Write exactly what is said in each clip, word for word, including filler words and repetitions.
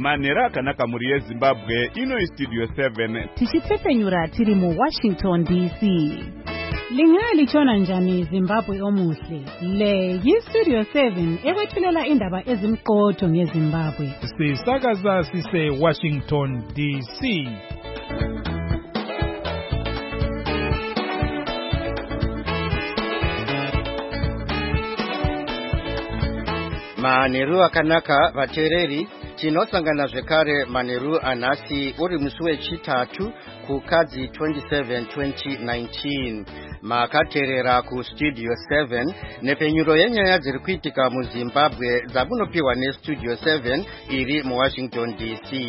manhero akanaka muri yezimbabwe ino studio seven tichitsepenyura tiri mu Washington D C. Lingalitshona njani Zimbabwe omuhle? Le yi-Studio seven ekwethulela indaba ezimqotho ngeZimbabwe. Sisakaza sise Washington D C. Manheru akanaka vateereri, tinosangana zvekare manheru anhasi uri musi wechitatu kukadzi twenty-seven twenty nineteen. Makateerera ku Studio seven nepenyuro yenyaya dziri kuitika muZimbabwe dzamunopiwa neStudio seven iri muWashington D C.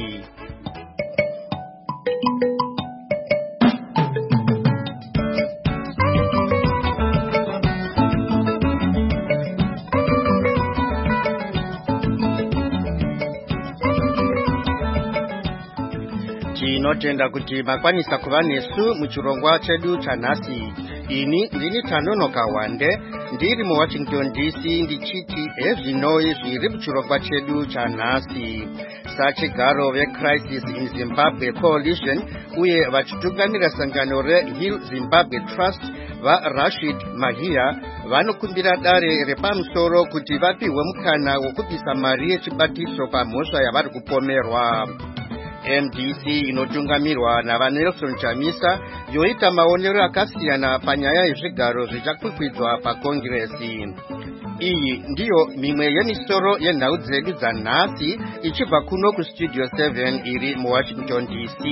Tinotenda kuti makwanisa kuva nesu muchirongwa chedu chanhasi. Ini ndini Tanonoka Wande, ndiri muWashington D C ndichiti ezvinoi zviri muchirongwa chedu chanhasi. Sachigaro veCrisis in Zimbabwe Coalition uye vachitungamira sangano reHeal Zimbabwe Trust vaRashid Mahia vanokumbira dare repamusoro kuti vapihwe mukana wokubvisa mari yechibatiso pamhosva yavari kupomerwa. M D C inotungamirwa navaNelson Chamisa yoita maonero akasiyana panyaya yezvigaro zvichakwikwidzwa paKongiresi. Iyi ndiyo mimwe yemisoro yenhau dzedu dzanhasi ichibva kuno kuStudio seven iri muWashington D C.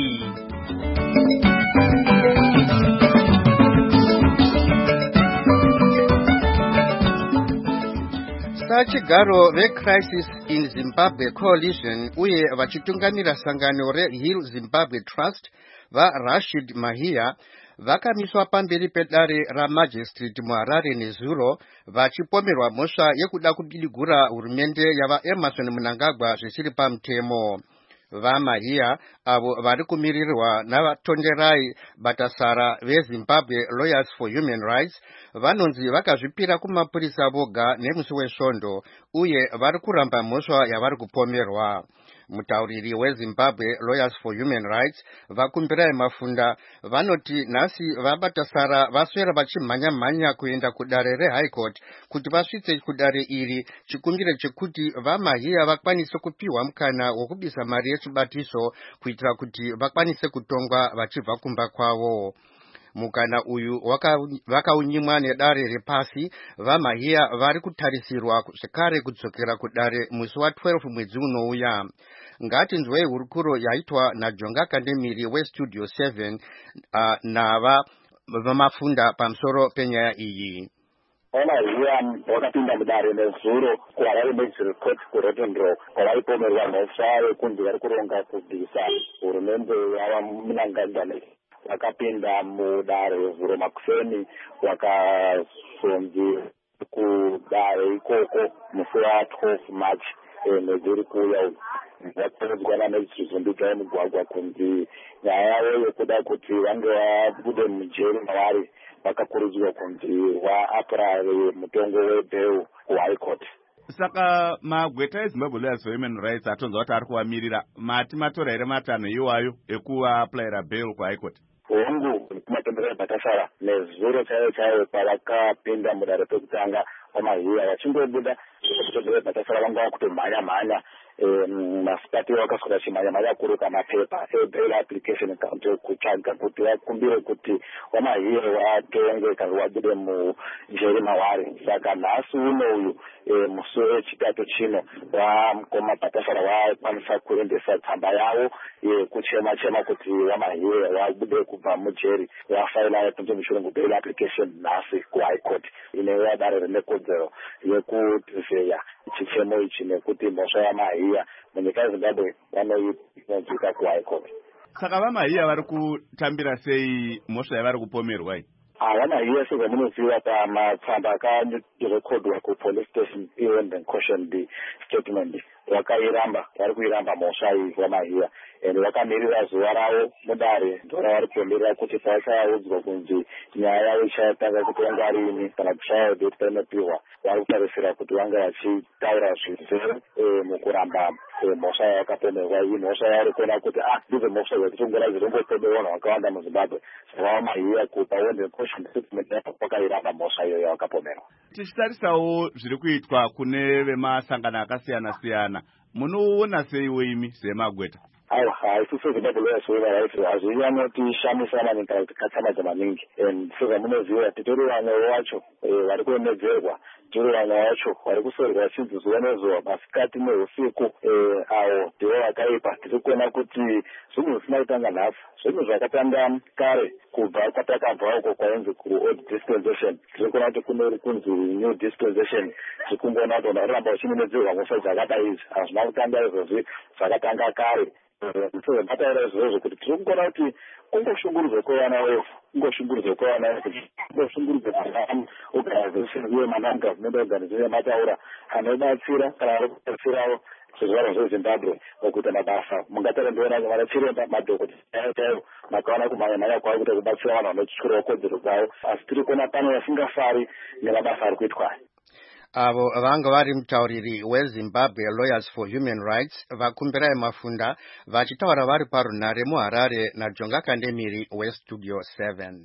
Sachigaro veCrisis in Zimbabwe Coalition uye vachitungamira sangano reHeal Zimbabwe Trust vaRashid Mahia vakamiswa pamberi pedare ramajistrate muHarare nezuro vachipomerwa mhosva yekuda kudidigura hurumende yavaEmerson Mnangagwa zvisiri pamutemo. VaMahia avo vari kumirirwa navaTonderai Batasara veZimbabwe Lawyers for Human Rights vanonzi vakazvipira kumapurisa voga nemusi wesvondo uye vari kuramba mhosva yavari kupomerwa. Mutauriri weZimbabwe Lawyers for Human Rights vakumbirai Mafunda vanoti nhasi vaBatasara vaswera vachimhanya-mhanya kuenda kudare reHigh Court kuti vasvitse kudare iri chikumbiro chekuti vaMahia vakwanise kupiwa mukana wokubisa mari yechibatiso kuitira kuti vakwanise kutongwa vachibva kumba kwavo. Mukana uyu vakaunyimwa nedare repasi. VaMahia vari kutarisirwa zvekare kudzokera kudare musi wa12 mwedzi unouya. Ngatinzwei hurukuro yaitwa naJonga Kandemiri weStudio seven uh, nava vamafunda pamusoro penyaya iyi. VaMahia vakapinda mudare nezuro kuHarare Magistrate Court kuRotondro kwavaipomerwa mhosva yekunzi vari kuronga kubvisa hurumende yavaMnangagwa. Vakapinda mudare zuro Makuseni vakazonzi kudare ikoko musi wa12 March mwedzi uri kuuya. Vakapedzwa namajistrate emugwagwa kunzi nyaya yavo yekuda kuti vange vabude mujeri mavari vakakurudzirwa kunzi vaapurare mutongo webheu kuHigh Court. Saka magweta eZimbabwe Lawyers for Human Rights atonza kuti ari kuvamirira mati matora here matanho iwayo ekuvaapurayira bheu kuHigh Court. Hongu kumatendera Batasara nezuro chaiyo chaiyo pavakapinda mudare pekutanga VaMahia vachingobuda kutendera Batasara vanga vakutomhanya-mhanya masipati vakaswera chimhanya-mhanya kuruka mapepa ebail application kutsvaga kuti vakumbire kuti VaMahia vatonge kana vabude mujeri mavari. Saka nhasi uno uyu musi wechitatu chino vamukoma Batasara vakwanisa kuendesa tsamba yavo yekuchema-chema kuti VaMahia vabude kubva mujeri vafaila kunze mushurungu bail application nhasi kuHigh Court inova dare renekodzero yekutizeya chichemo ichi nekuti mhosva yaMahia munyika yeZimbabwe vanoidzika kuHigh Court. Saka VaMahia vari kutambira sei mhosva yavari kupomerwa iyi? VaMahia sezvamunoziva pamatsamba akarekodwa kupolice station iwend and cautioned statement vakairamba vari kuiramba mhosva iyi VaMahia ende vakamirira zuva ravo mudare ndora vari kuomerera kuti pavachaudzwa kunzi nyaya yavo ichatanga kuti vange varini kana kushaya date painopihwa vari kutarisira kuti vange vachitaura zvizere mukuramba mhosva yakapomerwa iyi mhosva yari kuona kuti ah ndidzo mhosva dzatitongora dzirombopomerwa vanhu vakawanda muZimbabwe saka Mahia kupa wende caution statement yapo kwakairamba mhosva iyo yavakapomerwa. Tichitarisawo zviri kuitwa kune vemasangano akasiyana siyana, munoona seiwo imi seMagweta? Aiwa, haisi Zimbabwe Lawyers Human Rights hazvinyanyotishamisa maningi kana kuti katsamidza maningi. Saka munoziva titori vamwe vacho vari kuemedzerwa, titori vamwe vacho vari kuserwa vachinzi zuva nezuva masikati neusiku avo ndivo vakaipa. Tiri kuona kuti zvinhu zvisina kutanga nhasi, zvinhu zvakatanga kare kubva kwatakabva uko kwainzi ku-old dispensation. Tiri kuona kuti kune kunzi new dispensation, zvikungoona kuti vanoramba vachimedzerwa mhosva dzakadai idzi hazvina kutanga izvozvi zvakatanga kare. Bataira izvozvo kuti tiri kukona kuti kungoshungurudzwa kwevana wefu, kungoshungurudzwa kwevana wefu, kungoshungurudzwa organization uye non-government organization yamataura anobatsira kana vari kubatsirawo zvizvarwa zveZimbabwe mukuita mabasa. Mungatara ndiona vanachiremba madhokodheya chaivo makaona kumhanya kwavo kuita kubatsira vanhu vanotyirawo kodzero dzavo, asi tiri kuona pano vasingafari nemabasa ari kuitwa. Avo vanga vari mutauriri weZimbabwe Lawyers for Human Rights vakumbira Mafunda vachitaura vari parunhare muHarare naJonga Kandemiri weStudio seven.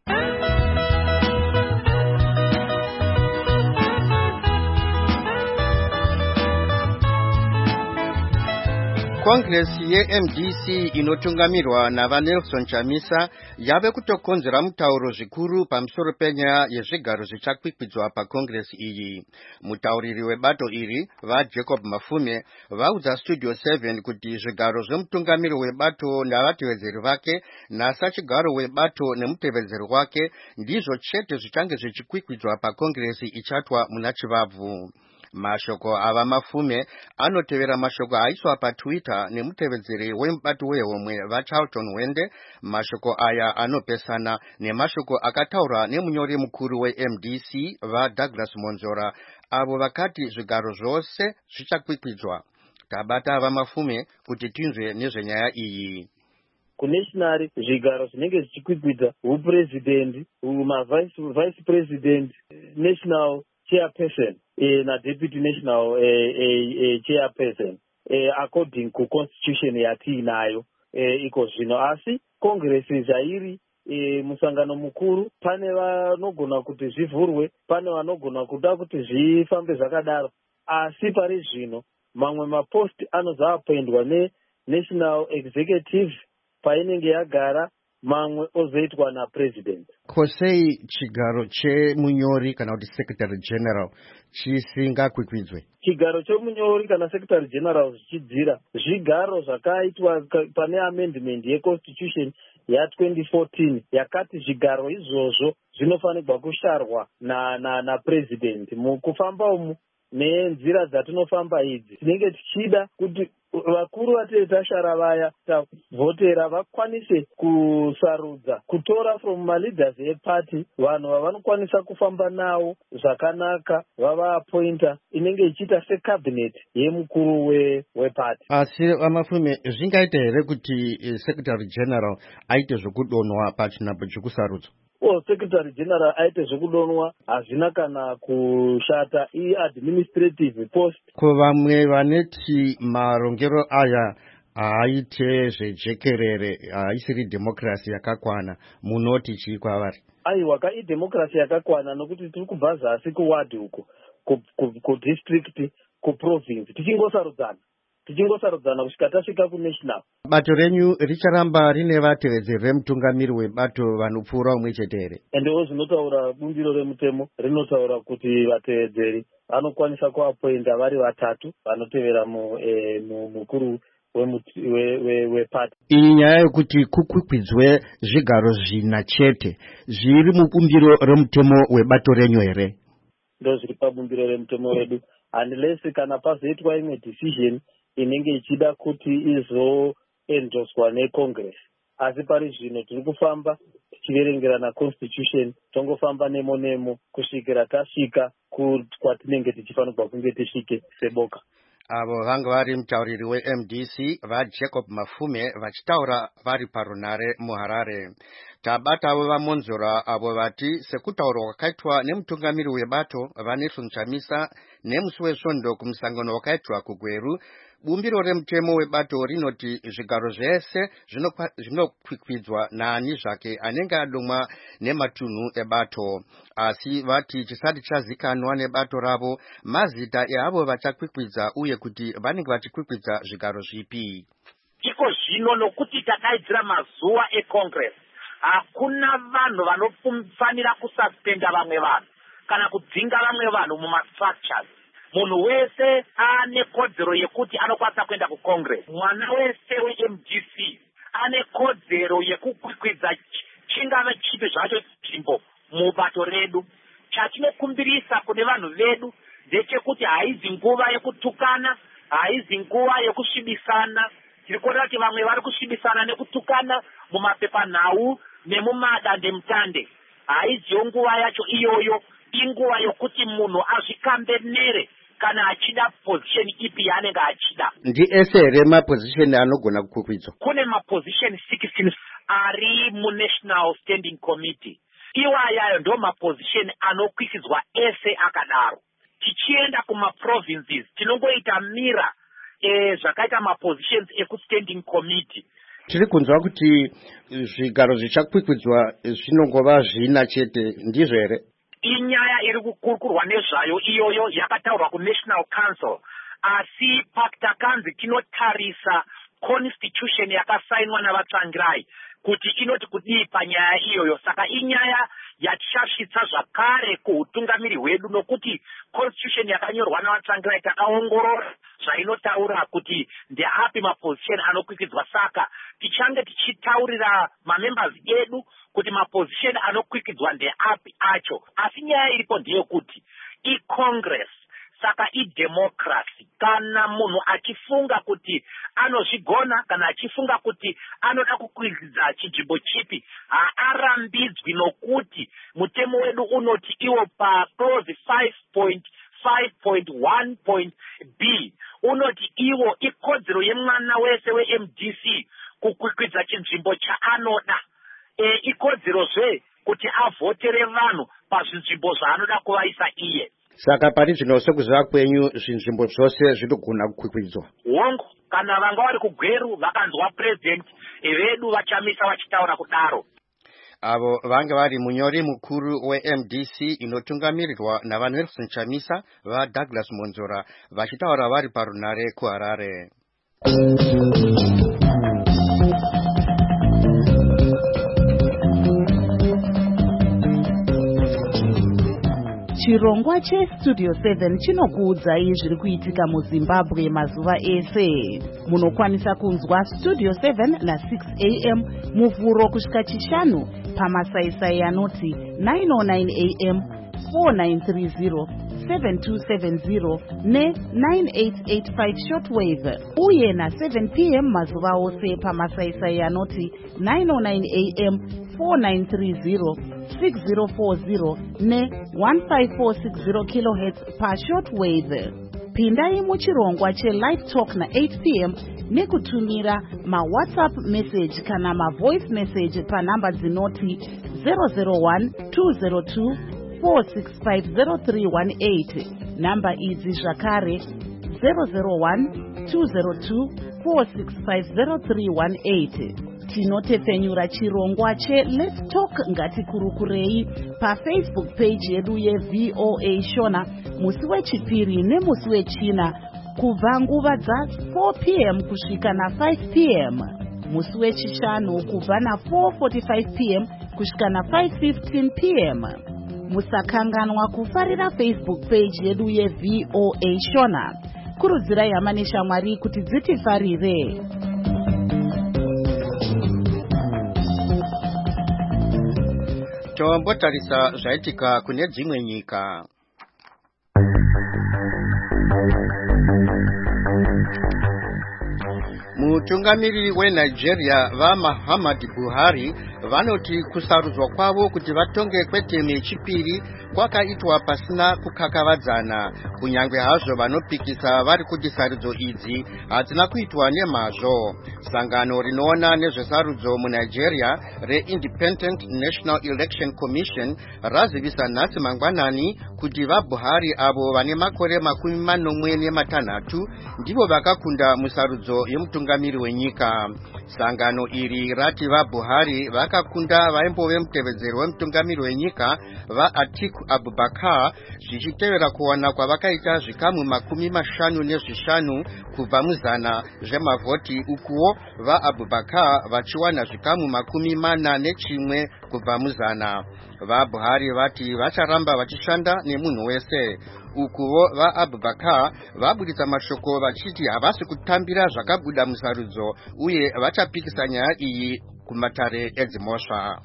Congress ye-M D C inotungamirwa navaNelson Chamisa yave kutokonzera mutauro zvikuru pamusoro penyaya yezvigaro zvichakwikwidzwa paCongress iyi. Mutauriri webato iri vaJacob Mafume vaudza Studio seven kuti zvigaro zvemutungamiri webato navatevedzeri vake nasachigaro webato nemutevedzeri wake ndizvo chete zvichange zvichikwikwidzwa paCongress ichatwa muna Chivabvu. Mashoko ava Mafume anotevera mashoko aiswa paTwitter nemutevedzeri wemubato wehomwe vaCharlton Wende. Mashoko aya anopesana nemashoko akataurwa nemunyori mukuru weM D C vaDouglas Monzora avo vakati zvigaro zvose zvichakwikwidzwa. Tabata ava Mafume kuti tinzwe nezvenyaya iyi. Kunationary zvigaro zvinenge zvichikwikwidza upresident, vice vice president, national chairperson eh, na deputy national eh, eh, eh, chairperson eh, according ku constitution yatiinayo eh, iko zvino. Asi congress zvairi eh, musangano mukuru pane vanogona kuti zvivhurwe, pane vanogona kuda kuti zvifambe zvakadaro, asi pari zvino mamwe mapost anozoapendwa nenational executive painenge yagara, mamwe ozoitwa napresident. Kosei chigaro chemunyori kana kuti secretary general chisingakwikwidzwe? Chigaro chemunyori kana secretary general zvichidzira zvigaro zvakaitwa pane amendment yeconstitution ya twenty fourteen yakati zvigaro izvozvo zvinofanirwa kusharwa na na na president. Mukufamba umu nenzira dzatinofamba idzi tinenge tichida kuti vakuru vatete tashara vaya tavhotera vakwanise kusarudza kutora from maleaders eparty vanhu vavanokwanisa kufamba nawo zvakanaka, vavaappointa inenge ichiita secabinet yemukuru weparty. Asi Mafume, zvingaita here kuti secretary general aite zvokudonwa pachinhambo chekusarudzwa? Oh, secretary general aite zvokudonwa hazvina kana kushata, i-administrative post. Ko vamwe vaneti marongero aya aite zvejekerere, haisiri democracy yakakwana, munoti chii kwavari? Aiwa, ka idemocracy yakakwana nokuti tiri kubva zasi kuward uko, kudistrict, kuprovince, tichingosarudzana tichingosarudzana kusvika tasvika kunational. Bato renyu richaramba rine vatevedzeri vemutungamiri webato vanopfuura umwe chete here? Endewo zvinotaura bumbiro remutemo rinotaura kuti vatevedzeri vanokwanisa kuappointa vari vatatu vanotevera mukuru wepati. Iyi nyaya yekuti kukwikwidzwe zvigaro zvina chete zviri mubumbiro remutemo webato renyu here? Ndo zviri pabumbiro remutemo redu, unless kana pazoitwa imwe decision inenge ichida kuti izoendoswa neCongress. Asi pari zvino tiri kufamba tichiverengera na constitution, tongofamba nemo nemo kusvikira tasvika kwatinenge tichifanirwa kunge tisvike seboka. Avo vanga vari mutauriri weM D C vaJacob Mafume vachitaura vari parunhare muHarare. Tabata avo vaMonzora avo vati sekutaurwa kwakaitwa nemutungamiri webato vaNelson Chamisa nemusi wesvondo kumusangano wakaitwa kuGweru bumbiro remutemo webato rinoti zvigaro zvese zvinokwikwidzwa naani zvake anenge adomwa nematunhu ebato, asi vati chisati chazikanwa nebato ravo mazita eavo vachakwikwidza uye kuti vanenge vachikwikwidza zvigaro zvipi. Iko zvino nokuti takaidzira mazuva eCongress, hakuna vanhu vanofanira kususpenda vamwe vanhu kana kudzinga vamwe vanhu mumastructures. Munhu wese ane kodzero yekuti anokwanisa kuenda kuCongress. Mwana wese weM D C ane kodzero yekukwikwidza chingava chipi zvacho nzvimbo mubato redu. Chatinokumbirisa kune vanhu vedu ndechekuti haizi nguva yekutukana, haizi nguva yekusvibisana. Tiri kuona kuti vamwe vari kusvibisana nekutukana mumapepanhau nemumadandemutande. Haiziyo nguva yacho iyoyo, inguva yokuti munhu azvikambenere kana achida position ipi yaanenge achida. Ndiese here maposition anogona kukwikwidza? Kune maposition sixteen ari muNational Standing Committee. Iwayayo ndo maposition anokwikwidzwa ese akadaro. Tichienda kumaprovinces tinongoita mira eh, zvakaita mapositions ekuStanding Committee. Tiri kunzwa kuti zvigaro zvichakwikwidzwa zvinongova zvina chete, ndizvo here? Inyaya iri kukurukurwa nezvayo iyoyo yakataurwa kuNational Council, asi pakutakanzi tinotarisa constitution yakasainwa navatsvangirai kuti inoti kudii panyaya iyoyo. Saka inyaya yatichasvitsa zvakare kuutungamiri hwedu, nokuti constitution yakanyorwa navatsvangirai takaongorora zvainotaura kuti ndeapi maposition anokwikwidzwa. Saka tichange tichitaurira mamembers edu kuti maposition anokwikwidzwa ndeapi acho. Asi nyaya iripo ndeyekuti iCongress, saka idemocracy. Kana munhu achifunga kuti anozvigona kana achifunga kuti anoda kukwikwidzwa chinzvimbo chipi, haarambidzwi, nokuti mutemo wedu unoti iwo paclause five point five point one point B unoti iwo ikodzero yemwana wese weM D C kukwikwidza chinzvimbo chaanoda. E, ikodzerozve kuti avhotere vanhu pazvinzvimbo zvaanoda kuvaisa iye. Saka pari zvino sekuziva kwenyu zvinzvimbo zvose zvinogona kukwikwidza? Hongu, kana vanga vari kugweru vakanzwa president vedu vachamisa vachitaura kudaro. Avo vanga vari munyori mukuru weM D C inotungamirirwa naVaNelson Chamisa vaDouglas Monzora vachitaura vari parunare kuHarare. Chirongwa cheStudio seven chinokuudzai zviri kuitika muZimbabwe mazuva ese. Munokwanisa kunzwa Studio seven na six a m muvhuro kusvika chishanu pamasaisai anoti nine oh nine a m, four nine three zero, seven two seven zero ne nine eight eight five shortwave, uye na seven p m mazuva ose pamasaisai anoti nine oh nine a m, four nine three zero, six zero four zero ne one five four six zero kilohertz pa shortwave. Pindai muchirongwa cheLive Talk na eight p m nekutumira maWhatsApp message kana mavoice message panamba dzinoti zero zero one two zero two four six five zero three one eight. Namba idzi zvakare zero zero one two zero two four six five zero three one eight. Tinotepfenyura chirongwa che Let's Talk ngatikurukurei paFacebook page yedu yeV O A Shona musi wechipiri nemusi wechina kubva nguva dza four p m kusvika na five p m, musi wechishanu kubva na four forty-five p m kusvika na five fifteen p m. Musakanganwa kufarira Facebook page yedu yeV O A Shona. Kurudzirai hama neshamwari kuti dzitifarire. Tombotarisa zvaitika kune dzimwe nyika. Mutungamiriri weNigeria vaMuhammadu Buhari vanoti kusarudzwa kwavo kuti vatonge kwetemu yechipiri kwakaitwa pasina kukakavadzana, kunyange hazvo vanopikisa vari kuti sarudzo idzi hadzina kuitwa nemazvo. Sangano rinoona nezvesarudzo muNigeria reIndependent National Election Commission razivisa nhasi mangwanani kuti vaBuhari avo vane makore makumi manomwe nematanhatu ndivo vakakunda musarudzo yemutungamiri wenyika. Sangano iri rati vaBuhari vakakunda vaimbove mutevedzeri wemutungamiri wenyika vaAtiku Abubakar zvichitevera kuwana kwavakaita zvikamu makumi mashanu nezvishanu kubva muzana zvemavhoti, ukuwo vaAbubakar vachiwana zvikamu makumi mana nechimwe kubva muzana. VaBuhari vati vacharamba vachishanda nemunhu wese. Ukuwo vaAbubakar vabudisa mashoko vachiti havasi kutambira zvakabuda musarudzo uye vachapikisa nyaya iyi kumatare edzimhosva.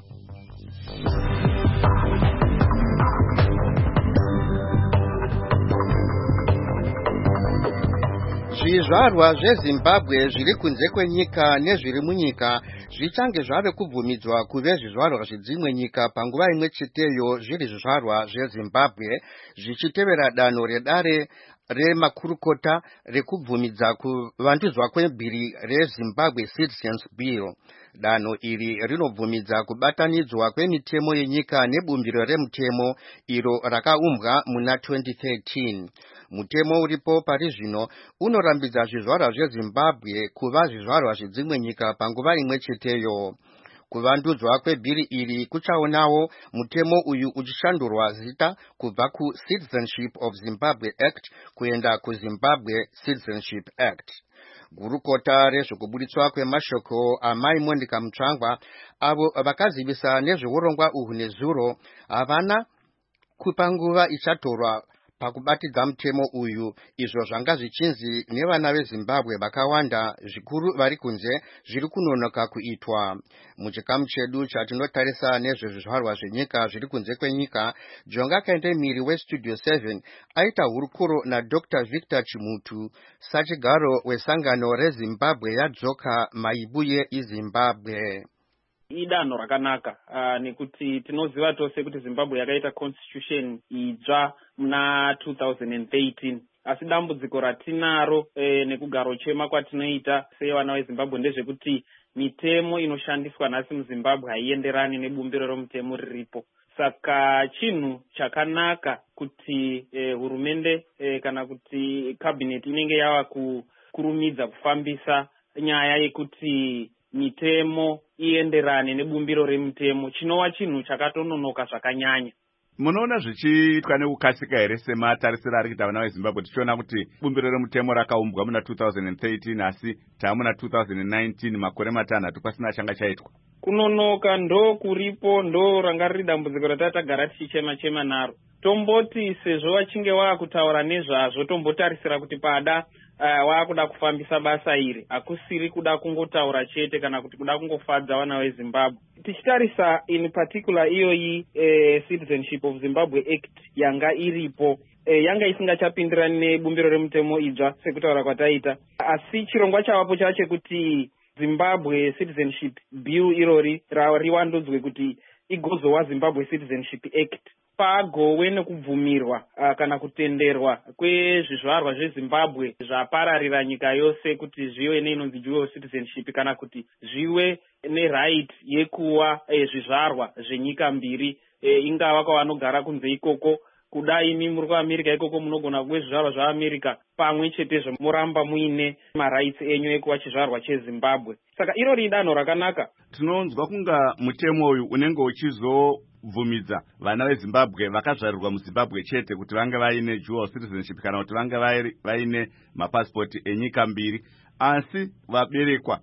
Zvizvarwa zveZimbabwe zviri kunze kwenyika nezviri munyika zvichange zvave kubvumidzwa kuve zvizvarwa zvidzimwe nyika panguva imwe cheteyo zviri zvizvarwa zveZimbabwe, zvichitevera danho redare remakurukota rekubvumidza kuvandudzwa kwebhiri reZimbabwe Citizens Bill. Danho iri rinobvumidza kubatanidzwa kwemitemo yenyika nebumbiro remutemo iro rakaumbwa muna twenty thirteen. Mutemo uripo pari zvino unorambidza zvizvarwa zveZimbabwe kuva zvizvarwa zvidzimwe nyika panguva imwe cheteyo. Kuvandudzwa kwebhiri iri kuchaonawo mutemo uyu uchishandurwa zita kubva kuCitizenship of Zimbabwe Act kuenda kuZimbabwe Citizenship Act. Gurukota rezvekubuditswa kwemashoko amai Monica Mutsvangwa avo vakazivisa nezveurongwa uhu nezuro havana kupa nguva ichatorwa pakubatidza mutemo uyu, izvo zvanga zvichinzi nevana veZimbabwe vakawanda zvikuru vari kunze zviri kunonoka kuitwa. Muchikamu chedu chatinotarisa nezvezvizvarwa zvenyika zviri kunze kwenyika, Jonga Kaendemiri weStudio seven aita hurukuro naDr Victor Chimutu, sachigaro wesangano reZimbabwe yadzoka maibuye iZimbabwe. Idanho rakanaka uh, nekuti tinoziva tose kuti Zimbabwe yakaita constitution idzva muna two thousand thirteen, asi dambudziko ratinaro eh, nekugaro chema kwatinoita sevana veZimbabwe ndezvekuti mitemo inoshandiswa nhasi muZimbabwe haienderani nebumbiro romutemo riripo. Saka chinhu chakanaka kuti eh, hurumende eh, kana kuti cabinet inenge yava kukurumidza kufambisa nyaya yekuti mitemo ienderane nebumbiro remutemo, chinova chinhu chakatononoka zvakanyanya. Munoona zvichiitwa nekukasika here sematarisiro ari kuita vana veZimbabwe tichiona kuti bumbiro remutemo rakaumbwa muna two thousand thirteen asi taamuna two thousand nineteen, makore matanhatu pasina changa chaitwa? Kunonoka ndo kuripo, ndo ranga riri dambudziko ratatagara tichichema chema naro. Tomboti sezvo vachinge vaakutaura nezvazvo tombotarisira kuti pada uh, waakuda kufambisa basa iri, hakusiri kuda kungotaura chete kana kuti kuda kungofadza vana veZimbabwe. Tichitarisa in particular iyoyi eh, Citizenship of Zimbabwe Act yanga iripo, eh, yanga isingachapindirani nebumbiro remutemo idzva sekutaura kwataita, asi chirongwa chavapo chache kuti Zimbabwe Citizenship Bill irori riwandudzwe kuti igozowa Zimbabwe Citizenship Act. Pagowe nekubvumirwa uh, kana kutenderwa kwezvizvarwa zveZimbabwe zvapararira nyika yose kuti zviwe neinonzi dual citizenship kana kuti zviwe neright yekuwa eh, zvizvarwa zvenyika mbiri, eh, ingava kwavanogara kunze ikoko, kudai imi muri kuAmerica ikoko munogona kuwe zvizvarwa zvaAmerica pamwe chetezvo muramba muine marights enyu ekuwa chizvarwa cheZimbabwe. Saka irori idanho rakanaka. Tinonzwa kunga mutemo uyu unenge uchizo bvumidza vana veZimbabwe vakazvarirwa muZimbabwe chete kuti vange vaine dual citizenship kana kuti vange vaine mapasipoti enyika mbiri, asi vaberekwa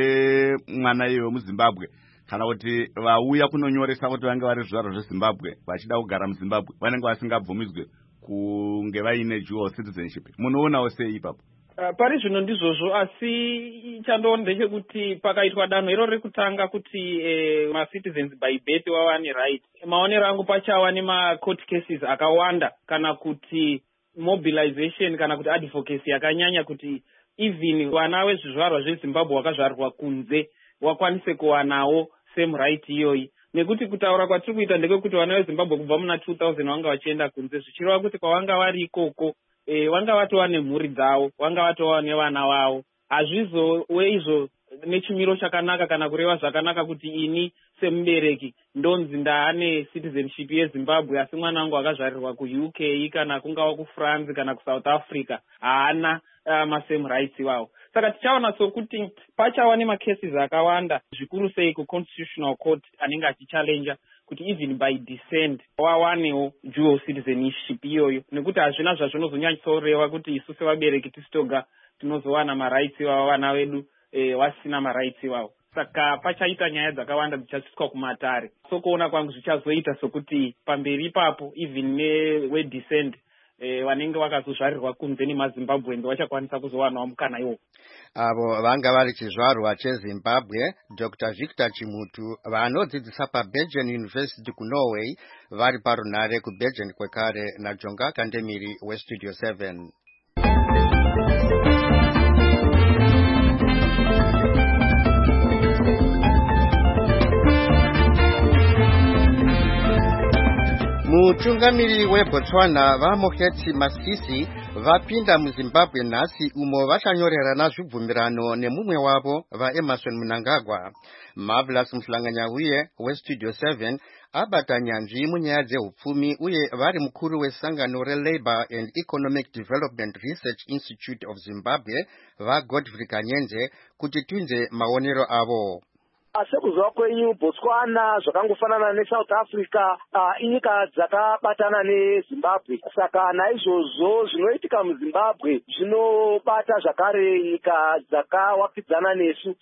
nemwana iye wemuZimbabwe kana kuti vauya kunonyoresa kuti vange vari zvizvarwa zveZimbabwe vachida kugara muZimbabwe vanenge vasingabvumidzwe kunge vaine dual citizenship. Munoonawo sei ipapo? Uh, pari zvino ndizvozvo, asi chandoona ndechekuti pakaitwa danho iro rekutanga kuti eh, ma-citizens by birth wava ne-right. Maonero angu pachava nema-court cases akawanda kana kuti mobilization kana kuti advocacy yakanyanya kuti even vana vezvizvarwa zveZimbabwe wakazvarwa kunze wakwanise kuwanawo same right iyoyi. Nekuti kutaura kwatiri kuita ndekekuti vana veZimbabwe kubva muna two thousand vanga vachienda kunze, zvichireva kuti kwavanga vari ikoko e, vanga vatova nemhuri dzavo, vanga vatova nevana vavo. Hazvizove izvo nechimiro chakanaka kana kureva zvakanaka kuti ini semubereki ndonzi ndaane citizenship yeZimbabwe asi mwana wangu akazvarirwa kuU K kana kungawa kuFrance kana kuSouth Africa haana uh, masame rights iwawo. Saka tichaona sokuti pachawa nemacases akawanda zvikuru sei kuConstitutional Court anenge achichallenja kuti even by descent wawanewo dual citizenship iyoyo, nekuti hazvina zvazvinozonyanyisoreva kuti isu sevabereki tisitoga tinozowana marights iwawo vana vedu eh, vasina marights iwawo. Saka pachaita nyaya dzakawanda dzichasvitswa kumatare. So kuona kwangu zvichazoita sokuti pamberi ipapo even newedescent eh, vanenge vakazozvarirwa kunze nemaZimbabwe ndo vachakwanisa kuzowanawo mukana iwo. Avo vanga vari chizvarwa cheZimbabwe Doctor Victor Chimutu vanodzidzisa paBergen University kuNorway vari parunare kuBergen kwekare naJonga Kandemiri weStudio seven. Mutungamiri weBotswana vaMokgweetsi Masisi vapinda muZimbabwe nhasi umo vachanyorerana zvibvumirano nemumwe wavo vaEmerson Mnangagwa. Marvelous Mhlanganyauye weStudio seven abata nyanzvi munyaya dzehupfumi uye vari mukuru wesangano reLabour and Economic Development Research Institute of Zimbabwe vaGodfrey Kanyenze kuti tunze maonero avo. Sekuziva kwenyu Botswana zvakangofanana neSouth Africa uh, inyika dzakabatana neZimbabwe. Saka naizvozvo zvinoitika muZimbabwe zvinobata zvakare nyika dzakawakidzana nesu.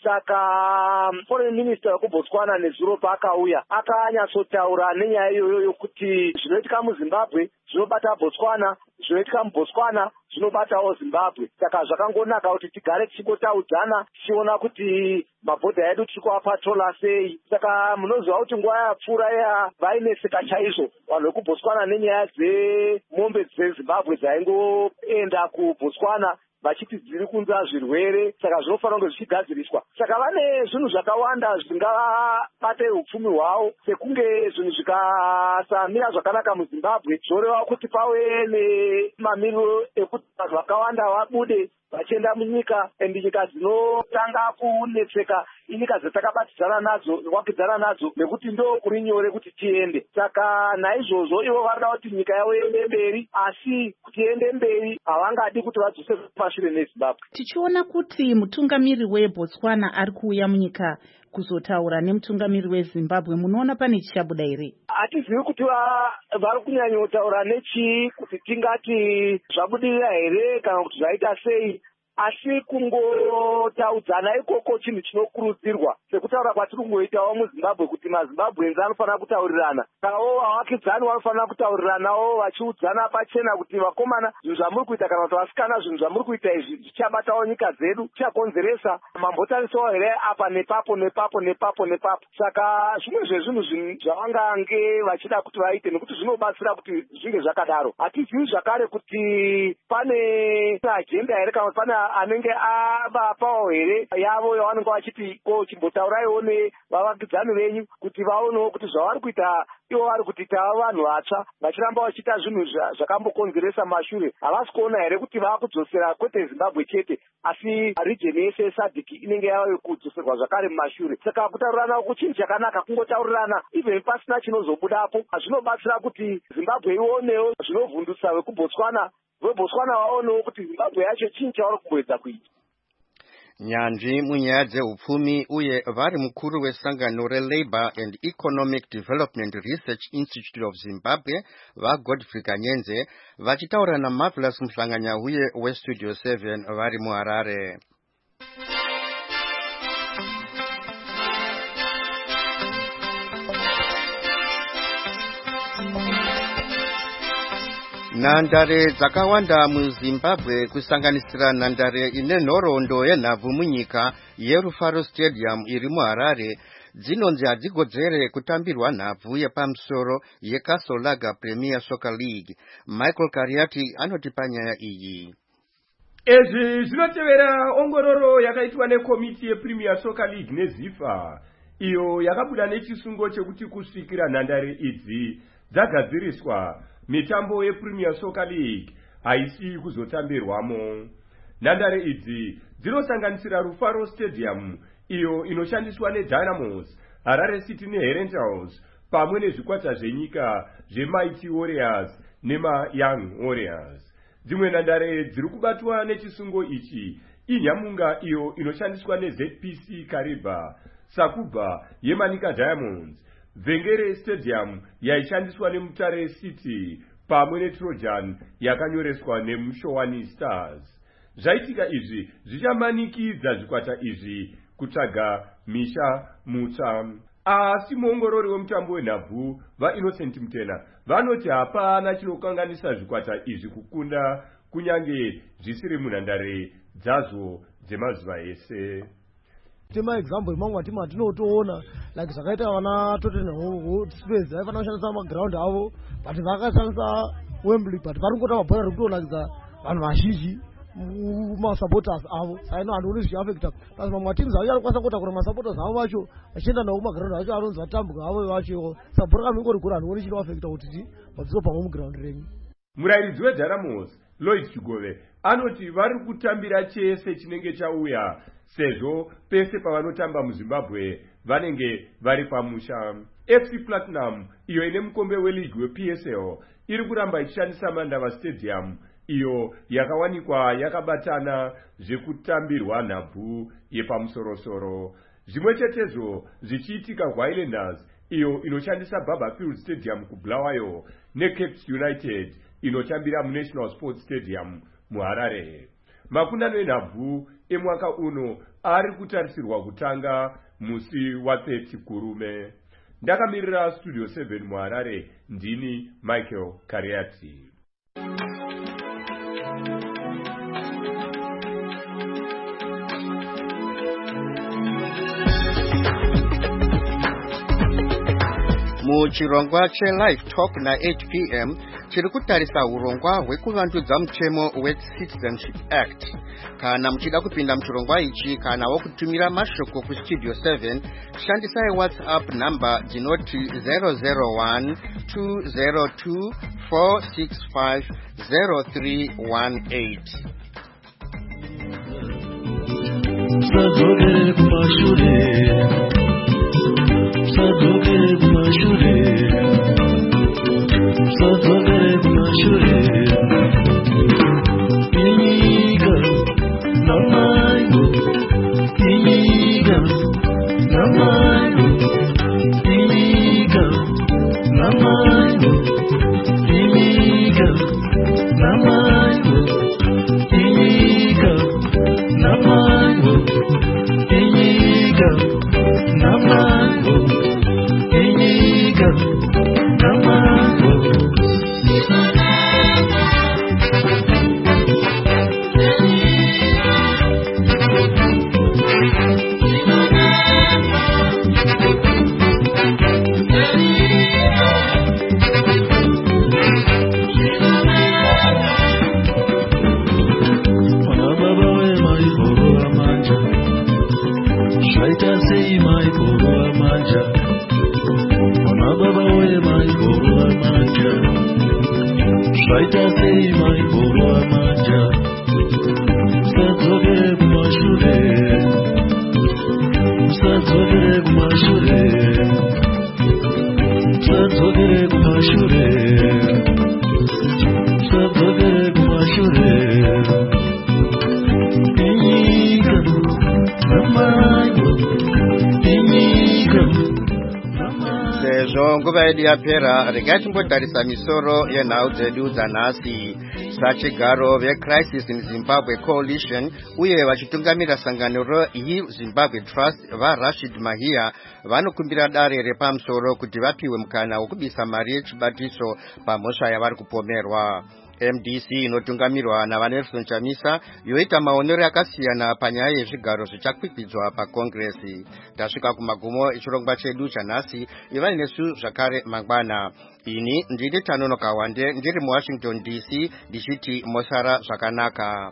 Saka um, foreign minister wekuBotswana nezuro paakauya akanyatsotaura nenyaya iyoyo yokuti zvinoitika muZimbabwe zvinobata Botswana, zvinoitika muBotswana zvinobatawo Zimbabwe. Saka zvakangonaka kuti tigare tichingotaudzana tichiona kuti mabhodha edu tiri kuapatrola sei. Saka munoziva kuti nguva yapfuura ya vaineseka chaizvo vanhu vekuBotswana nenyaya dzemombe dzeZimbabwe dzaingoenda kuBotswana vachiti dziri kunza zvirwere, saka zvinofanira kunge zvichigadziriswa. Saka vane zvinhu zvakawanda zvingabate upfumi hwavo, sekunge zvinhu zvikasamira zvakanaka muZimbabwe zvoreva kuti pave nemamiriro ekuti vanhu vakawanda vabude vachienda munyika, endi nyika dzinotanga kunetseka inyika dzatakabatidzana nadzo nekuwakidzana nadzo nekuti ndo kuri nyore kuti tiende. Saka naizvozvo ivo varida kuti nyika yavo iende mberi, asi kuti iende mberi havangadi kuti vadzose pashure neZimbabwe. Tichiona kuti mutungamiri weBotswana ari kuuya munyika kuzotaura nemutungamiri weZimbabwe, munoona pane chichabuda here? Hatizivi kuti vari kunyanyotaura nechi, kuti tingati zvabudirira here kana kuti zvaita sei. Asi kungotaudzana ikoko chinhu chinokurudzirwa, sekutaura kwatiri kungoitawo muZimbabwe kuti maZimbabwenzi anofanira kutaurirana. Sakawo vawakidzani vanofanira kutauriranawo vachiudzana pachena kuti vakomana, zvinhu zvamuri kuita kana kuti vasikana, zvinhu zvamuri kuita izvi zvichabatawo nyika dzedu, zvichakonzeresa mambotarisawo here apa nepapo nepapo nepapo nepapo. Saka zvimwe zvezvinhu zvavangange vachida kuti vaite nekuti zvinobatsira kuti zvinge zvakadaro. Hatizivi zvakare kuti pane ajenda here kana kuti pane anenge avapawo here yavo yavanenge vachiti ko chimbotauraiwo nevavakidzani venyu kuti vaonewo kuti zvavari kuita ivo vari kutiita vanhu vatsva vachiramba vachiita zvinhu zvakambokonzeresa mashure. Havasi kuona here kuti vaakudzosera kwete Zimbabwe chete asi region yese yesadhiki inenge yava yekudzoserwa zvakare mumashure. Saka kutaurirana kuchinhu chakanaka, kungotaurirana even pasina chinozobudapo. Zvinobatsira kuti Zimbabwe ionewo zvinovhundutsa vekuBotswana, veBotswana vaonewo kuti Zimbabwe yacho chinhu chavari kuedza kuita. Nyanzvi munyaya dzehupfumi uye vari mukuru wesangano reLabour and Economic Development Research Institute of Zimbabwe vaGodfrey Kanyenze vachitaura naMarvelous Mhlanganyauye weStudio seven vari muHarare. Nhandare dzakawanda muZimbabwe kusanganisira nhandare ine nhoroondo yenhabvu munyika yeRufaro Stadium iri muHarare dzinonzi hadzigodzere kutambirwa nhabvu yepamusoro yeCastle Premier Soccer League. Michael Kariati anotipa nyaya iyi. Ezvi zvinotevera ongororo yakaitwa nekomiti yePremier Soccer League neZIFA, iyo yakabuda nechisungo chekuti kusvikira nhandare idzi dzagadziriswa mitambo yePremier Soccer League haisi kuzotambirwamo. Nhandare idzi dzinosanganisira Rufaro Stadium iyo inoshandiswa neDynamos, Harare City neHerentals pamwe nezvikwata zvenyika zveMighty Warriors nemaYoung Warriors. Dzimwe nhandare dziri kubatwa nechisungo ichi iNyamunga iyo inoshandiswa neZ P C Kariba, Sakuba yeManika Diamonds, Vengere Stadium yaishandiswa neMutare City pamwe neTrojan yakanyoreswa neMushowani Stars. Zvaitika izvi zvichamanikidza zvikwata izvi kutsvaga misha mutsva. Asi muongorori wemutambo wenhabvu vaInnocent Mutena vanoti hapana chinokanganisa zvikwata izvi kukunda kunyange zvisiri munhandare dzazvo dzemazuva ese. Tema example mangwa tima tinotoona like zvakaita vana Tottenham Hotspur vaifana kushandisa maground avo but vakashandisa Wembley but vari kungota mabhora ari kutonakidza vanhu vazhinji masupporters avo saino handioni zvichiafecta basi mamwe matimu avo anokwanisa kutakura masupporters avo vacho vachienda navo kumaground vacho anonzi vatambuka avo vacho saka bhora kami ingorigora handioni chinoafecta kuti vadziso pamwe muground renyu. Murairidzi weDynamos Lloyd Chigove anoti vari kutambira chese chinenge chauya sezvo pese pavanotamba muZimbabwe vanenge vari pamusha. F C Platinum iyo ine mukombe weligi weP S L iri kuramba ichishandisa Mandava Stadium iyo yakawanikwa yakabatana zvekutambirwa nhabvu yepamusorosoro. Zvimwe chetezvo zvichiitika kuHighlanders iyo inoshandisa Barberfield Stadium kuBulawayo neCapes United inotambira muNational Sports Stadium muHarare. Makundano enhabvu emwaka uno ari kutarisirwa kutanga musi wathirty kurume. Ndakamirira Studio seven muHarare, ndini Michael Kariati. Muchirongwa cheLive Talk na eight p m chiri kutarisa urongwa hwekuvandudza mutemo weCitizenship Act. Kana muchida kupinda muchirongwa ichi kana wokutumira mashoko kuStudio seven, shandisai WhatsApp number dzinoti zero zero one two zero two four six five zero three one eight. Sadogere kumashure Sadogere kumashure Sadogere kumashure Iga Namayo Iga Namayo Iga Namayo Iga Namayo Iga Namayo Iga Namayo Iga Namayo Nguva yedu yapera, regai timbotarisa misoro yenhau dzedu dzanhasi. Sachigaro veCrisis in Zimbabwe Coalition uye vachitungamira sangano reHeal Zimbabwe Trust vaRashid Mahia vanokumbira dare repamusoro kuti vapiwe mukana wokubisa mari yechibatiso pamhosva yavari kupomerwa. M D C inotungamirwa naVanelson Chamisa yoita maonero akasiyana panyaya yezvigaro zvichakwikwidzwa pakongresi. Tasvika kumagumo echirongwa chedu chanhasi, ivai nesu zvakare mangwana. Ini ndini Tanono Kawande ndiri muWashington D C ndichiti mosara zvakanaka.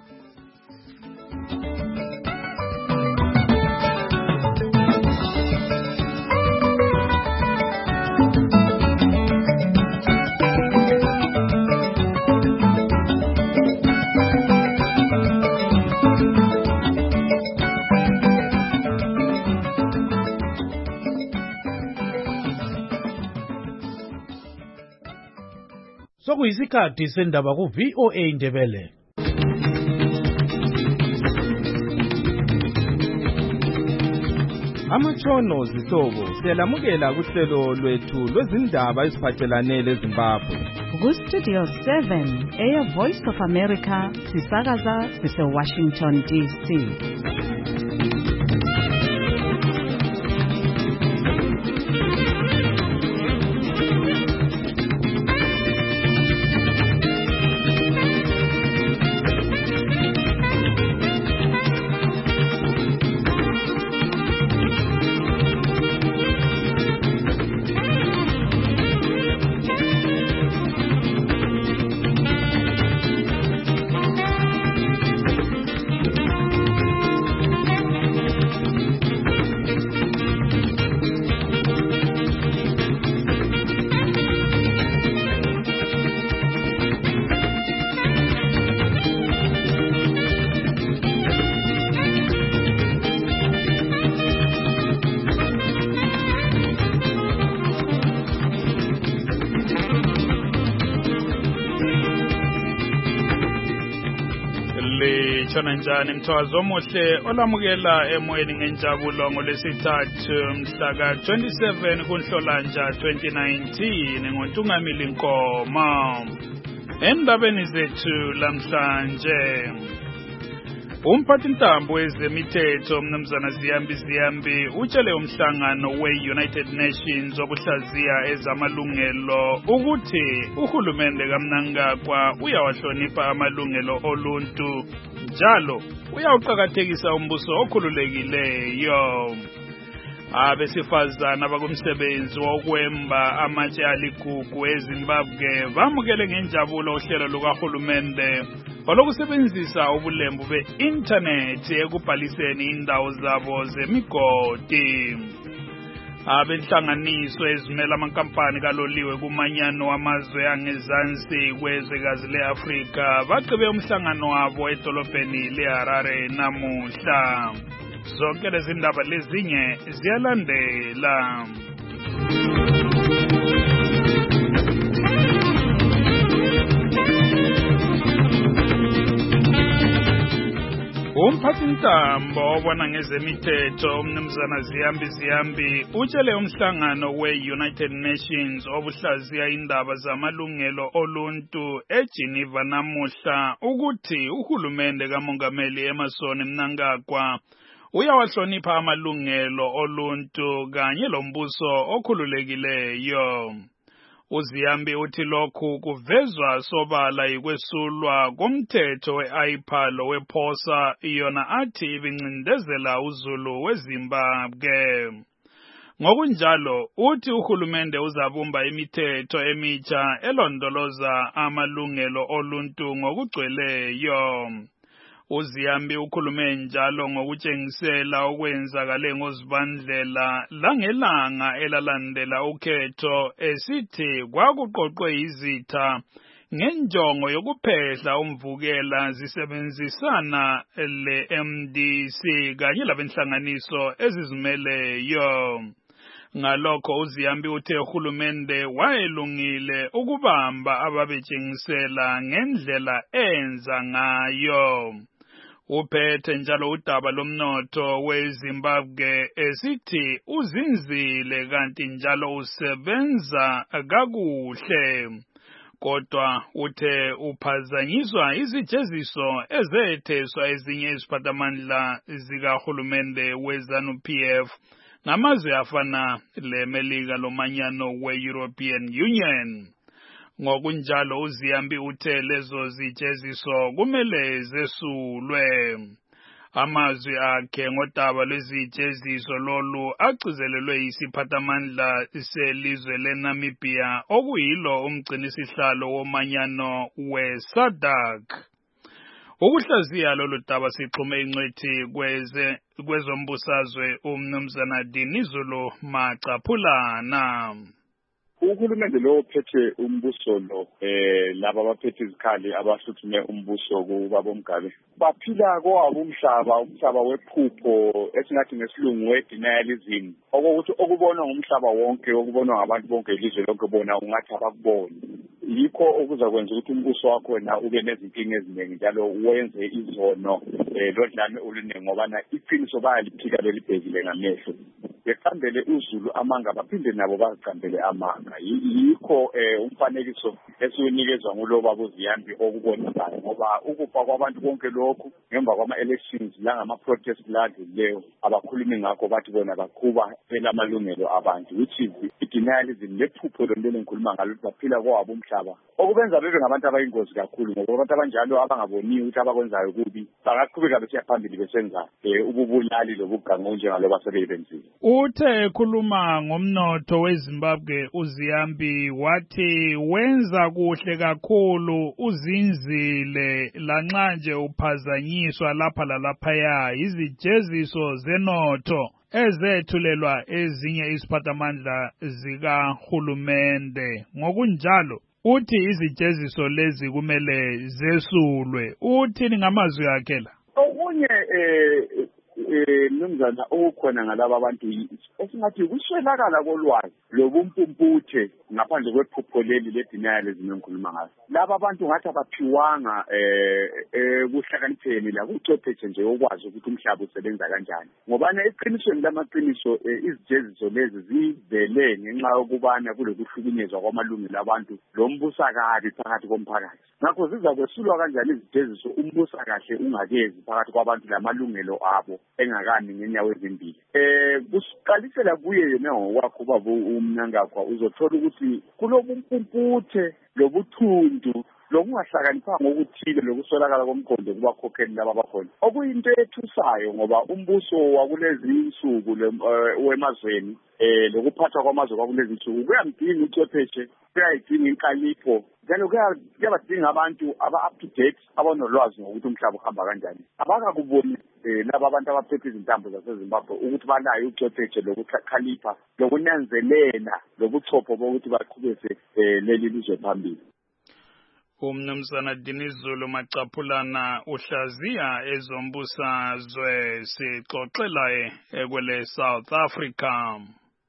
sekuyisikhathi sendaba ku V O A Ndebele. Amatshono zihlobo siyalamukela kuhlelo lwethu lwezindaba eziphathelane leZimbabwe. Ku Studio seven eya Voice of America sisakaza sise Washington D C. Njani mthwazo omuhle olamukela emoyeni ngenjabulo ngolesithathu mhla ka twenty-seven kuNhlolanja twenty nineteen ngontungamili Nkoma. Endabeni zethu lamhlanje umphathintambo wezemithetho mnumzana Ziyambi Ziyambi utshele umhlangano we-United Nations wokuhlaziya ezamalungelo ukuthi uhulumende kaMnangagwa uyawahlonipha amalungelo oluntu njalo uyawuqakathekisa umbuso okhululekileyo. Abesifazana bakumsebenzi wokwemba amatshe aligugu eZimbabwe bamukele ngenjabulo uhlelo lukahulumende olokusebenzisa ubulembu be-internet ekubhaliseni indawo zabo zemigodi. Abenhlanganiso ezimela amankampani kaloliwe kumanyano wamazwe angezansi kwezwekazi le-Afrika bacebe umhlangano wabo edolobheni leHarare namuhla. Zonke lezi ndaba lezinye ziyalandela. Umphathintambo obona ngezemithetho umnumzana Ziyambi Ziyambi utshele umhlangano we-United Nations obuhlaziya indaba zamalungelo oluntu eGeneva namuhla ukuthi uhulumende kaMongameli Emmerson Mnangagwa uyawahlonipha amalungelo oluntu kanye lombuso okhululekileyo. uZiyambi uthi lokhu kuvezwa sobala ikwesulwa komthetho we-I P A lo wephosa iyona athi ibincindezela uzulu weZimbabwe. Ngokunjalo uthi uhulumende uzabumba imithetho emitsha elondoloza amalungelo oluntu ngokugcweleyo. uZiyambi ukhulume njalo ngokutshengisela okwenzakale ngoZibandlela langelanga elalandela ukhetho esithi kwakuqoqwe izitha ngenjongo yokuphehla umvukela zisebenzisana le-M D C kanye labenhlanganiso ezizimeleyo. Ngalokho uZiyambi uthe uhulumende wayelungile ukubamba ababetshengisela ngendlela enza ngayo. Uphethe njalo udaba lomnotho weZimbabwe esithi uzinzile kanti njalo usebenza kakuhle. Kodwa uthe uphazanyiswa izijeziso ezetheswa ezinye iziphathamandla zikahulumende we-ZANU P F ngamazwe afana leMelika lomanyano we-European Union. Ngokunjalo uZiyambi uthe lezo zijeziso kumele zesulwe. Amazwi akhe ngodaba lwezijeziso lolu agcizelelwe isiphathamandla selizwe leNamibia okuyilo umgcinisihlalo womanyano we-SADC. Ukuhlaziya lolu daba sixhume ingcwethi kweze kwezombusazwe umnumzana Dinizulu Macaphulana. Uhulumende lo ophethe umbuso lo eh laba abaphethe izikhali abasuthume umbuso kubabomgabe baphila kwabo umhlaba umhlaba wephupho esingathi ngesilungu we-denialism okokuthi okubonwa ngumhlaba wonke okubonwa ngabantu bonke ilizwe lonke bona ungathi abakuboni yikho okuzakwenza ukuthi umbuso wakho wena ube nezinkinga eziningi njalo wenze izono eh lodlame oluningi ngoba na iqiniso bayaliphika belibhekile ngamehlo beqambele uzulu amanga baphinde nabo baziqambele amanga yikho eh umfanekiso esiwunikezwa ngulo babo Ziyambi okubonakala ngoba ukufa kwabantu bonke lokhu ngemva kwama elections la ngama protest ladlileyo abakhulumi ngakho bathi bona bakhuba phela amalungelo abantu which is idenialism lephupho lento engikhuluma ngalo baphila kwabo umhlaba okubenza bebe ngabantu abayingozi kakhulu ngoba abantu abanjalo abangaboniyo ukuthi abakwenzayo kubi bangaqhubeka besiya phambili besenza ububulali lobugango njengalo basebenzile. Uthe ekhuluma ngomnotho weZimbabwe uZiyambi wathi wenza kuhle kakhulu uzinzile lanxa nje uphazanyiswa lapha lalaphaya izijeziso zenotho ezethulelwa ezinye iziphathamandla zikahulumende. Ngokunjalo uthi izijeziso lezi kumele zesulwe. Uthini ngamazwi akhe la? Okunye eh eh nomzana okukhona ngalabo abantu esingathi kuswelakala kolwazi lobumpumputhe ngaphandle kwephupho leli ledenialism engikhuluma ngayo. Laba abantu ngathi abaphiwanga eh ekuhlakanipheni la kucophethe nje okwazi ukuthi umhlaba usebenza kanjani ngoba na eqinisweni lamaqiniso izijeziso lezi zivele ngenxa yokubana kulekuhlukunyezwa kwamalungelo abantu lombusakazi phakathi komphakathi. Ngakho zizakwesulwa kanjani izijeziso umbusakazi ungakezi phakathi kwabantu lamalungelo abo engakani ngenyawo ezimbili. Eh kusiqalisela kuye yena ngokwakho babo umnangakho uzothola ukuthi kulobumpumputhe lobuthundu lokungahlakaniphanga okuthile lokuswelakala komqondo kubakhokheli laba bakhona okuyinto ethusayo ngoba umbuso wakulezi insuku wemazweni eh lokuphathwa kwamazwe kwakulezi insuku kuyamdinga ucwepheshe kuyayidinga inkalipho njalo kuyabadinga abantu aba-up to date abanolwazi ngokuthi umhlaba uhamba kanjani. Abakakuboni laba abantu abaphethe izintambo zaseZimbabwe ukuthi banayo ucwepheshe lokukhalipha lokunanzelela lobuchopho bokuthi baqhubese leli lizwe phambili. Umnumzana Dinizulu Macaphulana uhlaziya ezombusazwe sixoxelaye ekwele South Africa.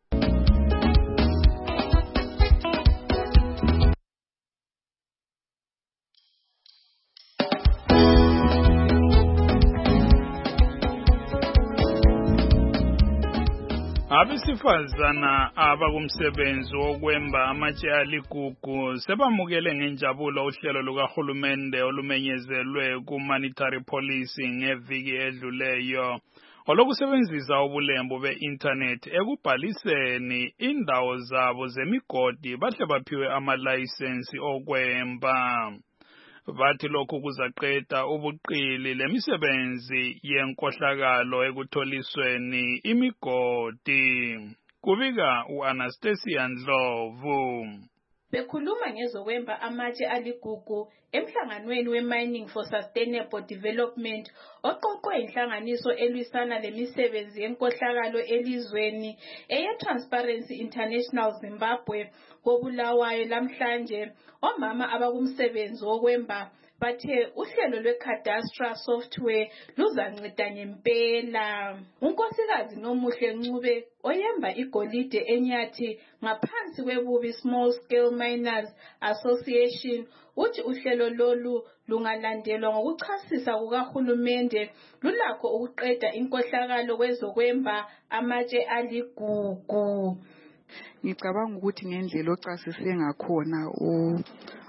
Abesifazana abakumsebenzi wokwemba amatshe aligugu sebamukele ngenjabulo uhlelo lukahulumende olumenyezelwe ku-monetary policy ngeviki edluleyo olokusebenzisa ubulembu be-internet ekubhaliseni indawo zabo zemigodi bahle baphiwe amalayisensi okwemba. Bathi lokhu kuzaqeda ubuqili lemisebenzi yenkohlakalo ekutholisweni imigodi. Kubika u-Anastasia Ndlovu. Bekhuluma ngezokwemba amatshe aligugu emhlanganweni we-Mining for Sustainable Development oqoqwe inhlanganiso elwisana lemisebenzi yenkohlakalo elizweni eye-Transparency International Zimbabwe koBulawayo lamhlanje. Omama abakumsebenzi wokwemba bathe uhlelo lwe-cadastral software luzanceda ngempela. Unkosikazi Nomuhle Ncube oyemba igolide eNyathi ngaphansi kweBubi Small Scale Miners Association uthi uhlelo lolu lungalandelwa ngokuchasisa kukahulumende lulakho ukuqeda inkohlakalo kwezokwemba amatshe aligugu. Ngicabanga ukuthi ngendlela ocasise ngakhona u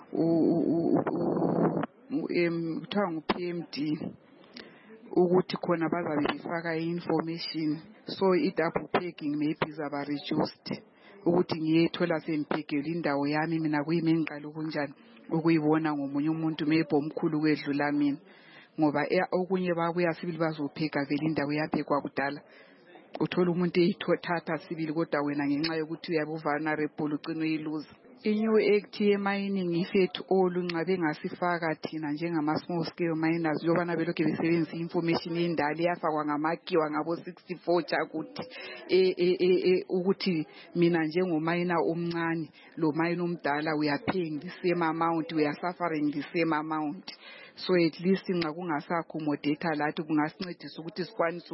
kuthiwa ngu-P M D ukuthi khona bazabe befaka i-information so i-double pegging maybe izaba reduced ukuthi ngiyethola sengibhegela indawo yami mina kuyimi engiqala kunjani ukuyibona ngomunye umuntu maybe omkhulu kwedlula mina ngoba okunye babuya sibili bazopheka vele indawo yaphekwa kudala uthola umuntu eyithatha sibili kodwa wena ngenxa yokuthi uyabe vulnerable ugcina uyiluza. I-new act ye-mining ifethu olu nxa bengasifaka thina njengama-small scale miners yobana belokhu besebenzisa i-information yendala iyafakwa ngamakiwa ngabo sixty-four chakuthi ukuthi mina njengomayina omncane lo mayina omdala we are paying the same amount, we are suffering the same amount. So at least nxa kungasaccommodate lathi kungasincedisa ukuthi sikwanise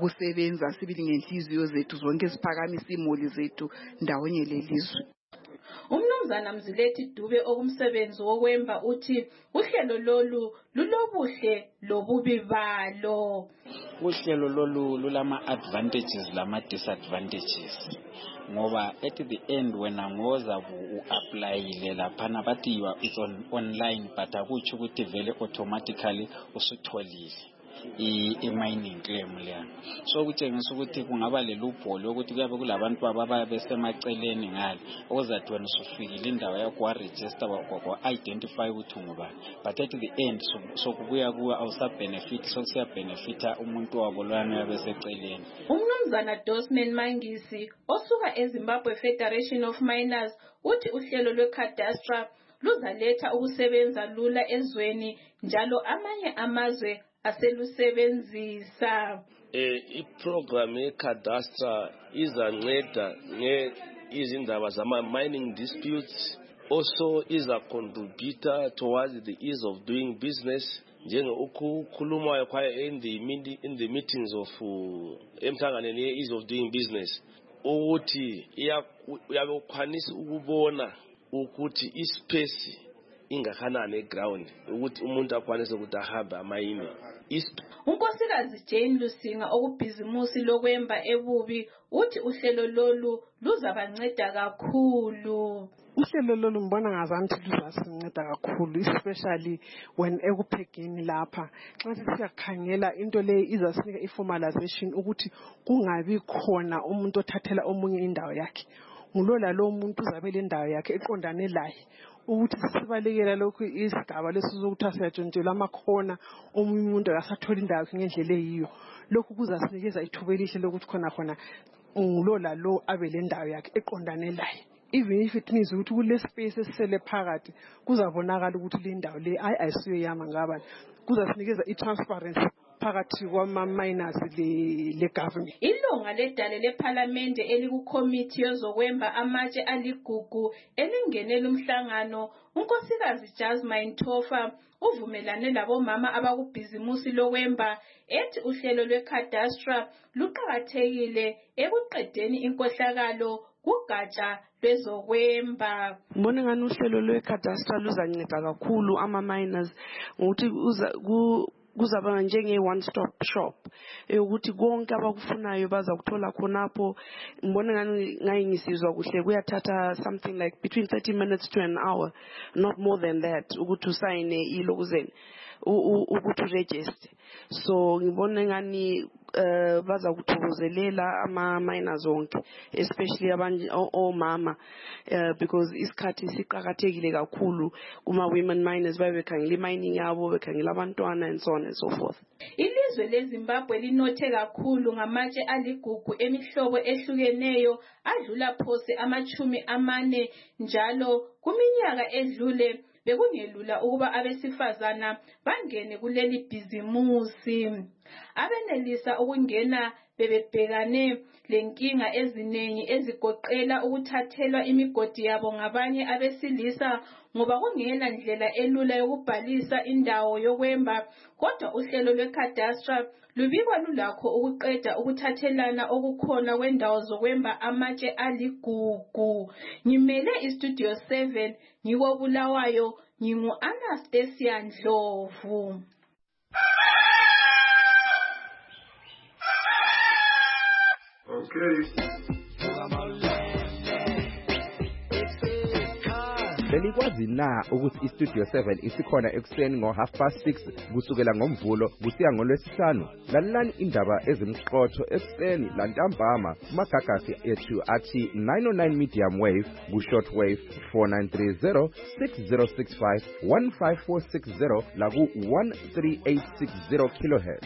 ukusebenza sibili ngenhliziyo zethu zonke siphakamisa imoli zethu ndawonye lelizwe. Umnumzana Mzilethi Dube okumsebenzi wokwemba uthi uhlelo lolu lulobuhle lobubi balo. Uhlelo lolu lulama advantages lama disadvantages. Ngoba at the end wena ngoza u-applyile laphana bathi it's on online but akutsho ukuthi vele automatically usutholile i-mining claim leya. So kutshengisa ukuthi kungaba leloophole ukuthi kuyabe kulabantu ababaye besemaceleni ngale okuzathi wena usufikile indawo yakho waregister wa-identify ukuthi ungubani, but at the end sokubuya kuwe awusabenefit, sokusiyabenefita umuntu wabo loyana uyabe seceleni. Umnumzana Dosman Mangisi osuka eZimbabwe Federation of Miners uthi uhlelo lwe-cadastre luzaletha ukusebenza lula ezweni njalo amanye amazwe aselusebenzisa. Eh iprogram ye-cadastre izanceda ngezindaba zama mining disputes, also iza contributor towards the ease of doing business. Njenge ukukhuluma kwayo in the in the meetings of emhlanganweni ye ease of doing business ukuthi iyabe ukwanisa ukubona ukuthi ispace ingakanani eground ukuthi umuntu akwanise ukuthi ahambe amayini. Unkosikazi Jane Lusinga okubhizimusi lokwemba ebubi uthi uhlelo lolu luzabanceda kakhulu. Uhlelo lolu ngibona ngazanthi luzasinceda kakhulu, especially when ekuphekeni lapha xa siyakhangela into le izasinika i-formalization ukuthi kungabi khona umuntu othathela omunye indawo yakhe. Ngulola lo muntu uzabe le ndawo yakhe eqondane laye ukuthi sibalekela lokhu isigaba lesizokuthi asiyatshontshelwa amakhona omunye umuntu akasathola indawo yakhe ngendlela eyiyo. Lokhu kuzasinikeza ithuba elihle lokuthi khona khona ngulola lo abe le ndawo yakhe eqondane laye. Even if it means ukuthi kule space esisele phakathi kuzabonakala ukuthi le ndawo le ayi ayisiyo yama ngabani, kuzasinikeza i-transparency phakathi kwama-miners le-government. Ilunga ledale lephalamende elikukomiti yezokwemba amatshe aligugu elingenela umhlangano unkosikazi Jasmine Tofa uvumelane labomama abakubhizimusi lokwemba ethi uhlelo lwe-cadastre luqakathekile ekuqedeni inkohlakalo kugatsha lwezokwemba. Ngibona ngani uhlelo lwe-cadastre luzanceda kakhulu ama-miners ngokuthi kuzaba njenge one stop shop ukuthi konke abakufunayo baza kuthola khonapho. Ngibona ngani ngayi ngisizwa kuhle kuyathatha something like between thirty minutes to an hour, not more than that, ukuthi usayine ilokuzeni ukuthi uregister. So ngibona ngani uh baza kuthokozelela ama-miners onke, especially abanye omama uh, because isikhathi siqhakathekile kakhulu kuma-women miners babe bekhangela i-mining yabo, bekhangela abantwana and so on and so forth. Ilizwe leZimbabwe linothe kakhulu ngamatshe aligugu emihlobo ehlukeneyo adlula phose amachumi amane njalo kuminyaka edlule bekungelula ukuba abesifazana bangene kuleli bhizimusi. Abenelisa ukungena bebebhekane lenkinga eziningi ezigoqela ukuthathelwa imigodi yabo ngabanye abesilisa ngoba kungela ndlela elula yokubhalisa indawo yokwemba, kodwa uhlelo lwe-cadastre lubikwa lulakho ukuqeda ukuthathelana okukhona kwendawo zokwemba amatshe aligugu. Ngimele iStudio seven ngikobulawayo, ngingu-Anastasia Ndlovu. Okay. Belikwazi na ukuthi iStudio seven isikhona ekuseni ngo half past six kusukela ngomvulo kusiya ngolwesihlanu? Lalelani indaba ezimqotho ekuseni lantambama kumagagasi ethu athi nine oh nine medium wave ku-short wave four nine three zero six zero six five one five four six zero laku one three eight six zero kilohertz.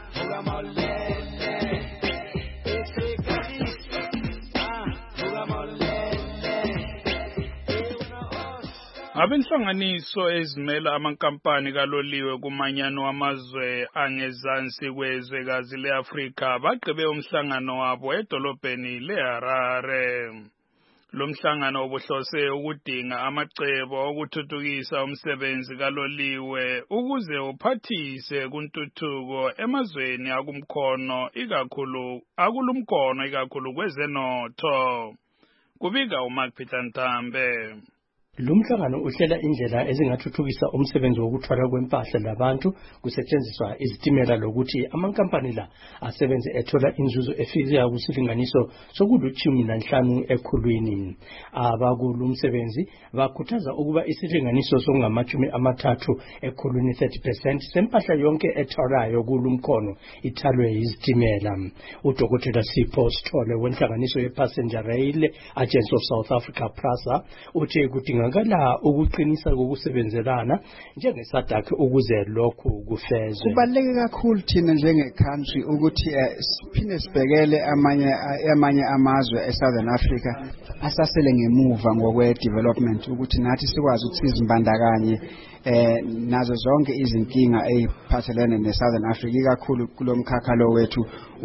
Abenhlanganiso ezimela amankampani kaloliwe kumanyano wamazwe angezansi kwezwekazi le-Afrika bagqibe umhlangano wabo edolobheni leHarare. Lo mhlangano ubuhlose ukudinga amacebo okuthuthukisa umsebenzi kaloliwe ukuze uphathise kuntuthuko emazweni akumkhono ikakhulu akulumkhono ikakhulu kwezenotho. kubika uMark Peter Ntambe. Lumhlangano uhlela indlela ezingathuthukisa umsebenzi wokuthwala kwempahla labantu kusetshenziswa izitimela lokuthi amankampani la asebenze ethola inzuzo efika kusilinganiso sokuluthumi nanhlanu ekhulwini. Abakulumsebenzi bakhuthaza ukuba isilinganiso songamachumi amathathu ekhulwini thirty percent sempahla yonke ethwalayo kulumkhono ithalwe izitimela. UDokotela Sipho Sithole wenhlanganiso ye-Passenger Rail Agents of South Africa PRASA uthi kudinga ngala ukuqinisa kokusebenzelana njengesadakhe ukuze lokhu kufezwe. Kubaluleke kakhulu thina njenge-country ukuthi siphinde sibhekele amanye amanye amazwe e-Southern Africa asasele ngemuva ngokwe-development ukuthi nathi sikwazi ukuthi sizimbandakanye eh nazo zonke izinkinga eziphathelene ne-Southern Africa ikakhulu kulomkhakha lo wethu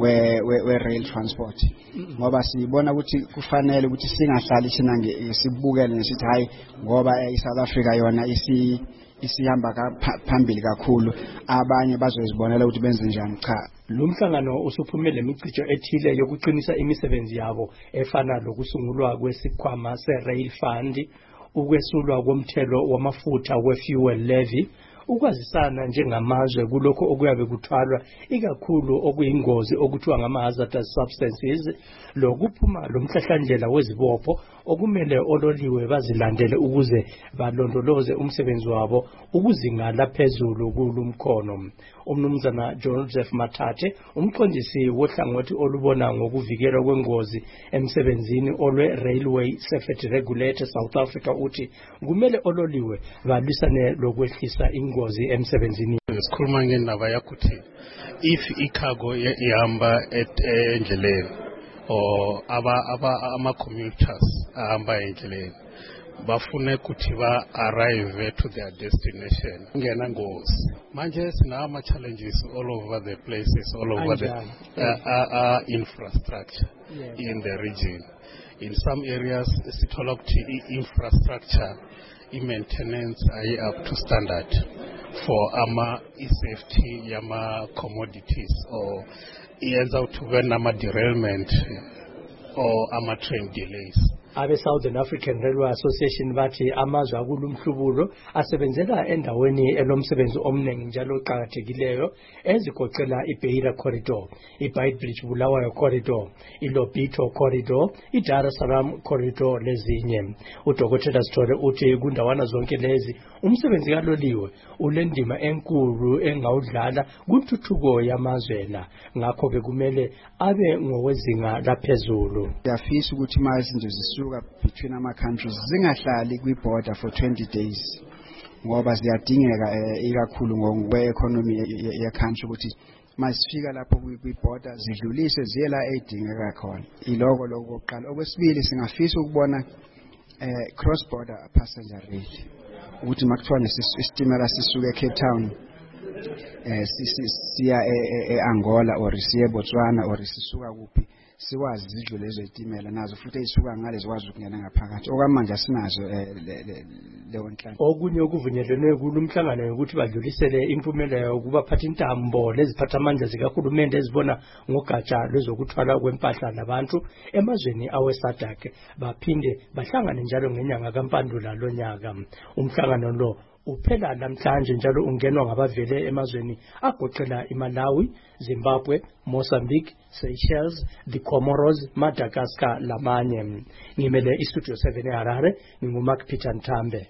we-rail transport ngoba sibona ukuthi kufanele ukuthi singahlali sina sibukele nesithi hayi ngoba i-South Africa yona isi isihamba phambili kakhulu abanye bazozibonela ukuthi benze njani. Cha, lumhlangano usuphumele imicijo ethile yokuqinisa imisebenzi yabo efana lokusungulwa kwesikhwama se-Rail Fund, ukwesulwa komthelo wamafutha we-fuel levy, ukwazisana njengamazwe kulokho okuyabe kuthwalwa ikakhulu okuyingozi okuthiwa ngama-hazardous substances, lokuphuma lomhlahlandlela wezibopho okumele ololiwe bazilandele ukuze balondoloze umsebenzi wabo ukuzinga laphezulu kulumkhono. Umnumzana Joseph Mathathe, umqondisi wohlangothi olubona ngokuvikelwa kwengozi emsebenzini olwe-Railway Safety Regulator South Africa uthi kumele ololiwe balwisane lokwehlisa ingozi emsebenzini. Sikhuluma ngendaba yakuthi if icargo ihamba endleleni or aba aba ama commuters ahamba endleleni bafune ukuthi ba arrive to their destination ngena ngozi. Manje sina ama challenges all over the places, all over the uh, uh, uh, infrastructure yeah. in the region. In some areas sithola ukuthi infrastructure i-maintenance ayi up to standard for ama i-safety yama commodities or iyenza ukuthi kube nama derailment or ama train delays. Abe-Southern African Railway Association bathi amazwe akulumhlubulo asebenzela endaweni enomsebenzi omningi njalo oqhakathekileyo ezigoqela iBeira Corridor, iBeitbridge Bulawayo Corridor, iLobito Corridor, iDar es Salaam Corridor lezinye. UDokotela Sithole uthi kundawana zonke lezi umsebenzi kaloliwe ulendima enkulu engawudlala kuthuthuko yamazwe la, ngakho ke kumele abe ngowezinga laphezulu. Yafisa ukuthi mazinto zisuka between ama countries zingahlali kwi-border for twenty days ngoba ziyadingeka ikakhulu ngokwe-economy ye-country ukuthi masifika lapho kwi-border zidlulise ziye la edingeka khona. Iloko lokuqala. Okwesibili singafisa ukubona cross border passenger rail ukuthi makuthiwa isitimela sisuke eCape Town eh siya eAngola or siye eBotswana or sisuka kuphi siwazi zidlule lezo itimela nazo futhi ezisuka ngale zikwazi ukungena ngaphakathi. Okwamanje asinazo leyo nhlangano. Okunye okuvunyelwe kulumhlangano ukuthi badlulisele impumelelo ukubaphatha intambo leziphatha amandla zikahulumende ezibona ngogatsha lwezokuthwala kwempahla labantu emazweni aweSADC baphinde bahlangane njalo ngenyanga kaMpandula lonyaka. Umhlangano lo uphela namhlanje njalo ungenwa ngabavele emazweni agoqela iMalawi, Zimbabwe, Mozambique, Seychelles, the Comoros, Madagascar lamanye. Ngimele iStudio seven eHarare, nginguMark Peter Ntambe.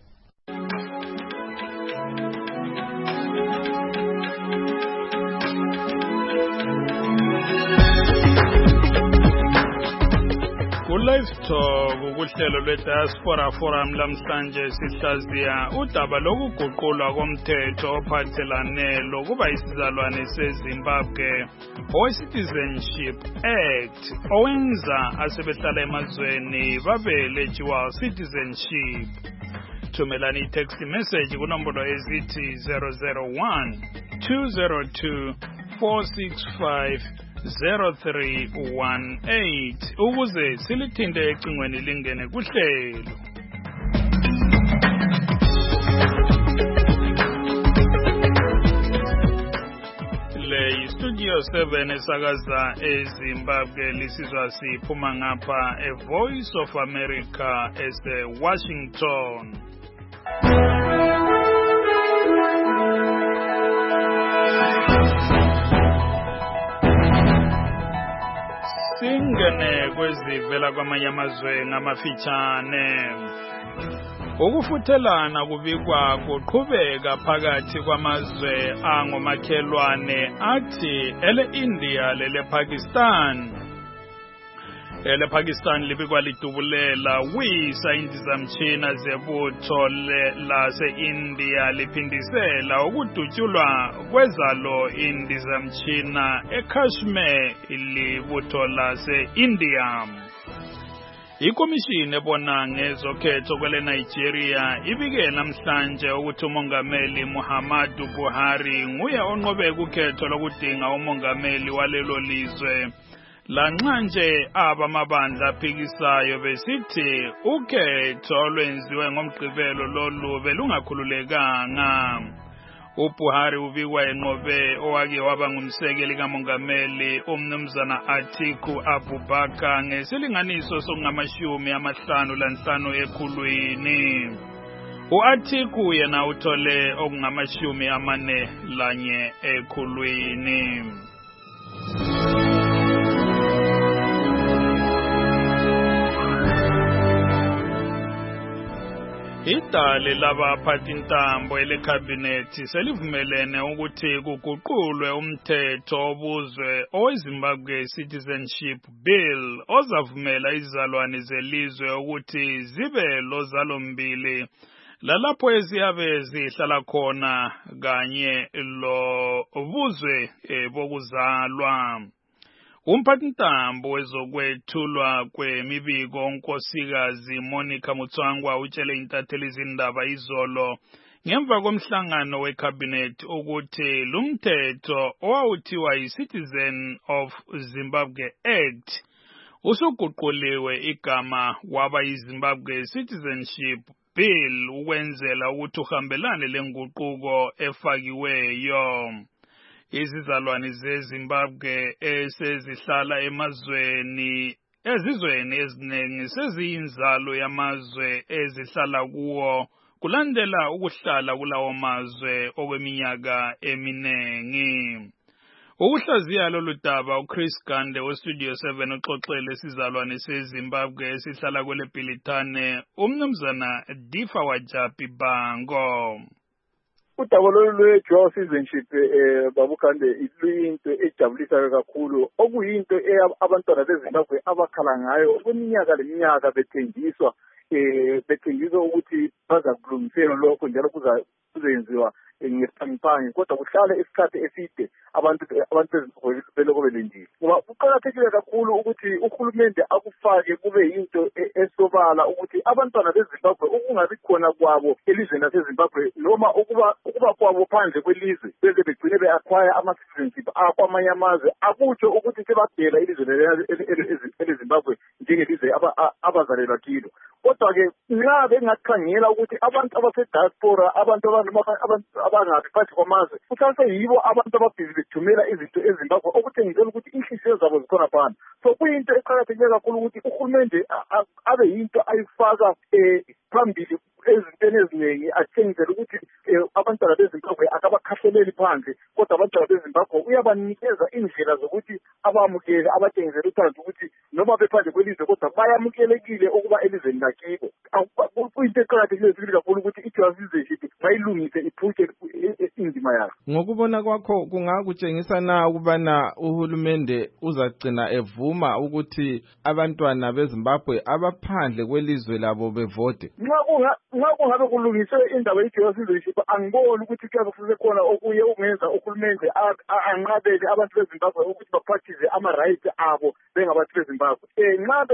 Live Talk ukuhlelo lwe-Diaspora Forum lamhlanje sihlaziya udaba lokuguqulwa komthetho ophathelane lokuba isizalwane seZimbabwe owe-Citizenship Act owenza asebehlala emazweni babe eligible citizenship. Thumelani i-text message kunombolo ezithi zero zero one two zero two four six five zero three one eight ukuze silithinte ecingweni lingene kuhlelo. Le Studio Studio seven esakaza eZimbabwe lisizwa siphuma ngapha e Voice of America ese Washington. Singene kwezivela kwamanye amazwe ngamafitshane. Ukufuthelana kubikwa kuqhubeka phakathi kwamazwe angomakhelwane athi ele India lele Pakistan. Ele Pakistan libikwa lidubulela wisa indizamtshina zebutho lase India liphindisela ukudutshulwa kwezalo indizamtshina eKashmir libutho lase India. Ikomishini ebona ngezokhetho kwele Nigeria ibike namhlanje ukuthi umongameli Muhammadu Buhari nguye onqobe ukhetho lokudinga umongameli walelo lizwe. Lanxa nje abamabandla aphikisayo besithi ukhetho lwenziwe ngomgqibelo lolu belungakhululekanga. uBuhari ubikwa enqobe owake waba ngumsekeli kamongameli umnumzana Atiku Abubakar ngesilinganiso sokungamashumi amahlanu lanhlanu ekhulwini. uAtiku yena uthole okungamashumi amane lanye ekhulwini. Idale labaphathi intambo elekhabhinethi selivumelene ukuthi kuguqulwe umthetho obuzwe oweZimbabwe Citizenship Bill ozavumela izizalwane zelizwe ukuthi zibe lozalombili lalapho eziyabe zihlala khona kanye lo buzwe bokuzalwa. Umphathintambo wezokwethulwa kwemibiko unkosikazi Monica Mutswangwa utshele intatheli izindaba izolo ngemva komhlangano wecabinet ukuthi lumthetho owawuthiwa yi-Citizen of Zimbabwe Act usuguquliwe igama waba yi-Zimbabwe Citizenship Bill ukwenzela ukuthi uhambelane lenguquko efakiweyo. Izizalwane zeZimbabwe esezihlala emazweni ezizweni eziningi seziyinzalo yamazwe ezihlala kuwo kulandela ukuhlala kulawo mazwe okweminyaka eminengi. Ukuhlaziya lolu daba uChris Gande weStudio seven uxoxele isizalwane seZimbabwe esihlala kwele Bhilithane umnumzana Difa Wajapi Bango. Udaba lolu lwe-dual citizenship eh babukande iluyinto ejabulisa kakhulu okuyinto abantwana beZimbabwe abakhala ngayo kweminyaka leminyaka bethengiswa eh bethengiswa ukuthi bazakulungisela lokho njalo kuzenziwa ngesiphangi kodwa kuhlala isikhathi eside abantu abantu beloko belendile. Ngoba kuqakathekile kakhulu ukuthi uhulumende akufake kube yinto esobala ukuthi abantwana beZimbabwe ukungabi khona kwabo elizweni laseZimbabwe noma ukuba ukuba kwabo phandle kwelizwe beze begcine be-acquire ama-citizenship akwamanye amazwe akutsho ukuthi sebadela ilizwe eleZimbabwe njengelizwe abazalelwa kilo. Kodwa-ke nxa bengakhangela ukuthi abantu abase-diaspora abantu abangabi phakathi kwamazwe kusase yibo abantu ababhizi bethumela izinto eZimbabwe okutshengisela ukuthi inhliziyo zabo zikhona phana. So kuyinto eqakathekile kakhulu ukuthi uhulumende abe yinto ayifaka phambili ezintweni eziningi atshengisele ukuthi abantwana beZimbabwe akabakhahleleli phandle kodwa abantwana beZimbabwe uyabanikeza indlela zokuthi abamukele abatshengisele uthando ukuthi noma bephandle kwelizwe kodwa bayamukelekile ukuba elizweni lakibo. Kuyinto eqakathekile kakhulu ukuthi i-dual citizenship bayilungise iphutshe indima yayo. Ngokubona kwakho kungakutshengisa na ukubana uhulumende uzagcina evuma ukuthi abantwana beZimbabwe abaphandle kwelizwe labo bevote? Nxa kungabe kulungiswe indaba ye-dual citizenship angiboni ukuthi kuyabe kufuze khona okuye okungenza uhulumende anqabele abantu beZimbabwe ukuthi baphathize ama-rights abo bengabantu beZimbabwe. Nxa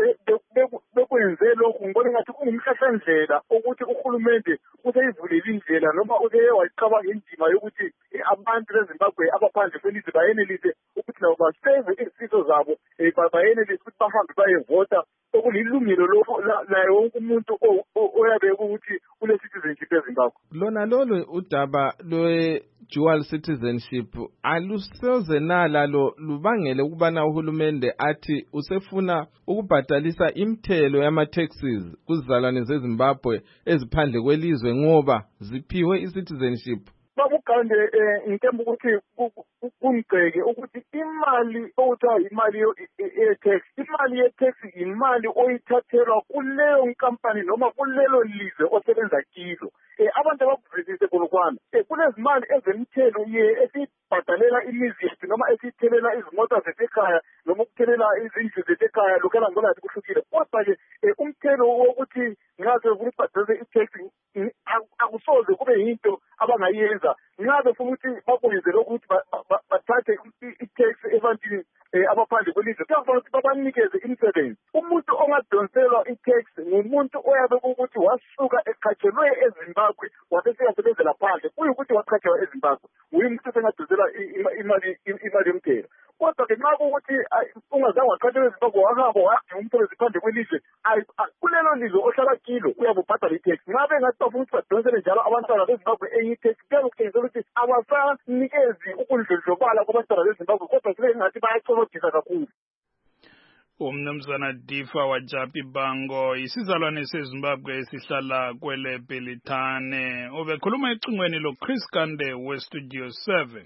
bekwenze lokhu ngibona ngathi kungumhlahlandlela ukuthi uhulumende useyivulile indlela noma useye wayicabanga indima yokuthi abantu beZimbabwe abaphandle kwelizwe bayenelise ukuthi nabo baseve izifiso zabo bayenelise ukuthi bahambe bayevota okulilungelo layo wonke umuntu oyabe ukuthi ule-citizenship eZimbabwe. Lona lolu udaba lwe dual citizenship alusoze nalalo lubangele ukubana uhulumende athi usefuna ukubhadalisa imthelo yama-taxes kuzizalwane zeZimbabwe eziphandle kwelizwe ngoba ziphiwe i-citizenship. Babukande ngithemba ukuthi kungceke ukuthi imali okuthiwa imali ye-tax imali ye-tax imali oyithathelwa kuleyo nkampani noma kulelo lizwe osebenza kilo. Abantu abakuvisise kulokwana kulezimali ezemthelo esibhadalela imizi yethu noma esithelela izimota zesekhaya noma ukuthelela izindlu zesekhaya lokela ngolathi kuhlukile. Kodwa-ke umthelo wokuthi ngaze ukubhadalise i-tax akusoze kube yinto abangayenza. Ngabe futhi ukuthi bakwenze lokhu ukuthi bathathe i-tax ebantwini abaphandle kwelizwe kuyafanele ukuthi babanikeze imisebenzi. Umuntu ongadonselwa i-tax ngumuntu oyabe ukuthi wasuka eqhatshelwe eZimbabwe wasesiyasebenzela phandle kuyukuthi waqhatshelwa eZimbabwe uyimuntu osengadonselwa imali imali yomthelo. Kodwa-ke nxa kuwukuthi ungazange waqhatshelwa eZimbabwe wahamba wadinga umsebenzi phandle kwelizwe kulelo lizwe ohlala kilo uyabe ubhadala i-tax. Ngabe ngathi bafuna ukuthi badonsele njalo abantwana beZimbabwe eyi-tax kuyabe kutshengisa ukuthi abasanikezi ukundlondlobala kubantwana beZimbabwe kodwa sibe ngathi bayacholodisa kakhulu. Umnumzana Difa Wajapi Bango isizalwane seZimbabwe esihlala kwele Belitane ubekhuluma ecingweni lo Chris Kande we Studio seven.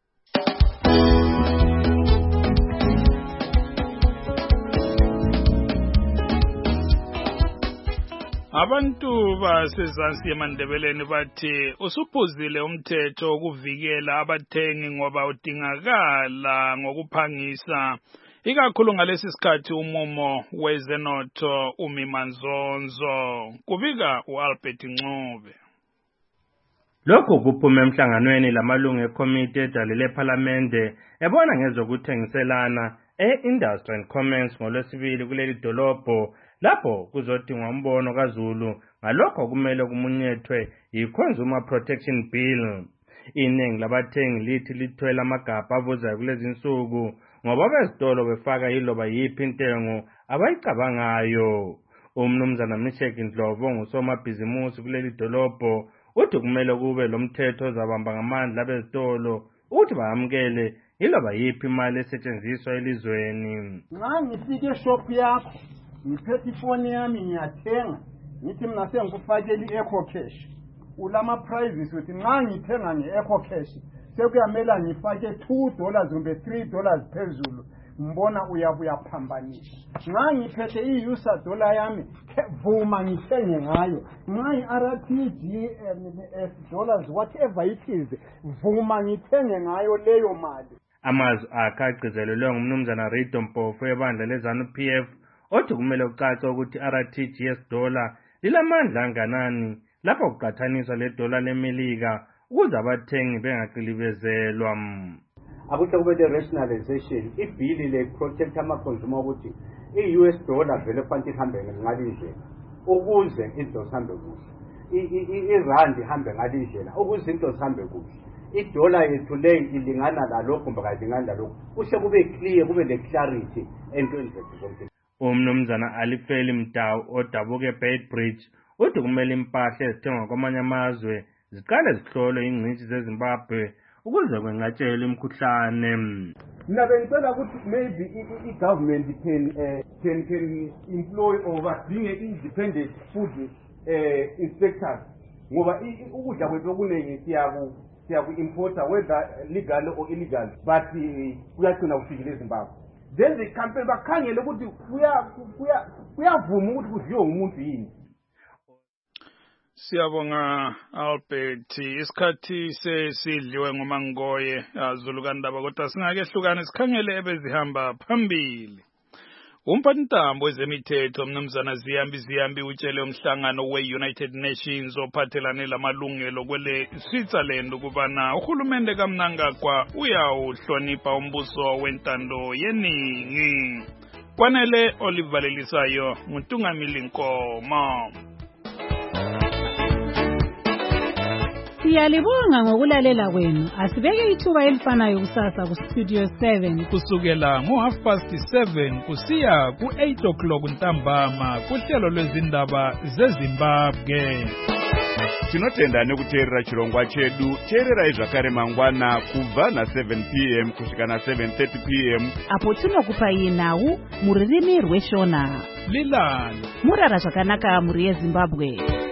Abantu basezansi eMandebeleni bathi usuphuzile umthetho wokuvikela abathengi ngoba udingakala ngokuphangisa ikakhulu ngalesi sikhathi umumo wezenotho umimanzonzo. Kubika uAlbert Ncube. Lokho kuphuma emhlanganweni lamalungu ekomiti edalile eParliamente ebona ngezokuthengiselana e-Industry and Commerce ngolwesibili kuleli dolobho lapho kuzodingwa umbono kaZulu ngalokho kumele kumunyethwe yi-Consumer Protection Bill. Iningi labathengi lithi lithwele amagabha avuzayo kulezi nsuku ngoba bezitolo befaka yiloba yiphi intengo abayicabangayo. Umnumzana Mnishek Ndlovu ongusomabhizimusi kuleli dolobho uthi kumele kube lo mthetho ozabamba ngamandla bezitolo ukuthi bayamukele yiloba yiphi imali esetshenziswa elizweni. Nxa ngifike eshop yakho ngiphethe ifoni yami ngiyathenga ngithi mina sengikufakela i-eco cash ulama prices uthi nxa ngithenga nge-eco cash sekuyamela ngifake two dollars kumbe three dollars phezulu mbona uyabuya phambanisa. Nxa ngiphethe i-user dollar yami vuma ngithenge ngayo. Nxa i-R T G S dollars whatever it is vuma ngithenge ngayo leyo mali. Amazwi akhe agcizelelwe ngumnumzana Rido Mpofu ebandla leZANU-P F othi kumele kucace ukuthi i-R T G S dollar lilamandla anganani lapho kuqathaniswa le dollar leMelika ukuze abathengi bengaqilibezelwa. Akuhle kube le rationalization ibhili le protect ama-consumer ukuthi i-U S dollar vele kufanele ihambe ngalindlela ukuze izinto zihambe kuhle, irandi ihambe ngalindlela ukuze izinto zihambe kuhle. Idollar yethu le ilingana lalokho kumbe kayilingani lalokho kuhle kube clear kube le-clarity entweni zethu zonke. Umnumzana Alifeli Mtawu odabuka eBeitbridge uthi kumele impahla ezithengwa kwamanye amazwe ziqale zihlolwe ingcitshi zeZimbabwe ukuze kwenqatshelwe imikhuhlane. Mina bengicela ukuthi maybe i-government can can can employ or badinge independent food uh, inspectors ngoba ukudla kwethu okuningi siyaku siyaku-importa whether legal or illegal but kuyagcina kufikile eZimbabwe. Then the campaign bakhangele ukuthi kuyavuma ukuthi kudliwe umuntu yini. Siyabonga Albert isikhathi sesidliwe ngomangoye aZulu kaNdaba kodwa singake hlukane sikhangele ebezihamba phambili. Umphathintambo wezemithetho mnumzana Ziyambi Ziyambi utshele umhlangano we-United Nations ophathelane lamalungelo kwele Switzerland ukubana uhulumende kaMnangagwa uyawuhlonipha umbuso wentando yeningi. Kwanele olivalelisayo nguTungamili Nkomo. Siyalibonga ngokulalela kwenu. Asibeke ithuba elifanayo kusasa ku Studio seven kusukela ngo half past seven kusiya ku eight o'clock ntambama kuhlelo lwezindaba zeZimbabwe. tinotenda nekuteerera chirongwa chedu. Teererai zvakare mangwana kubva na seven p m kusvika na seven thirty p m apo tinokupai nhau mururimi rweshona. Lilani murara zvakanaka muri yeZimbabwe.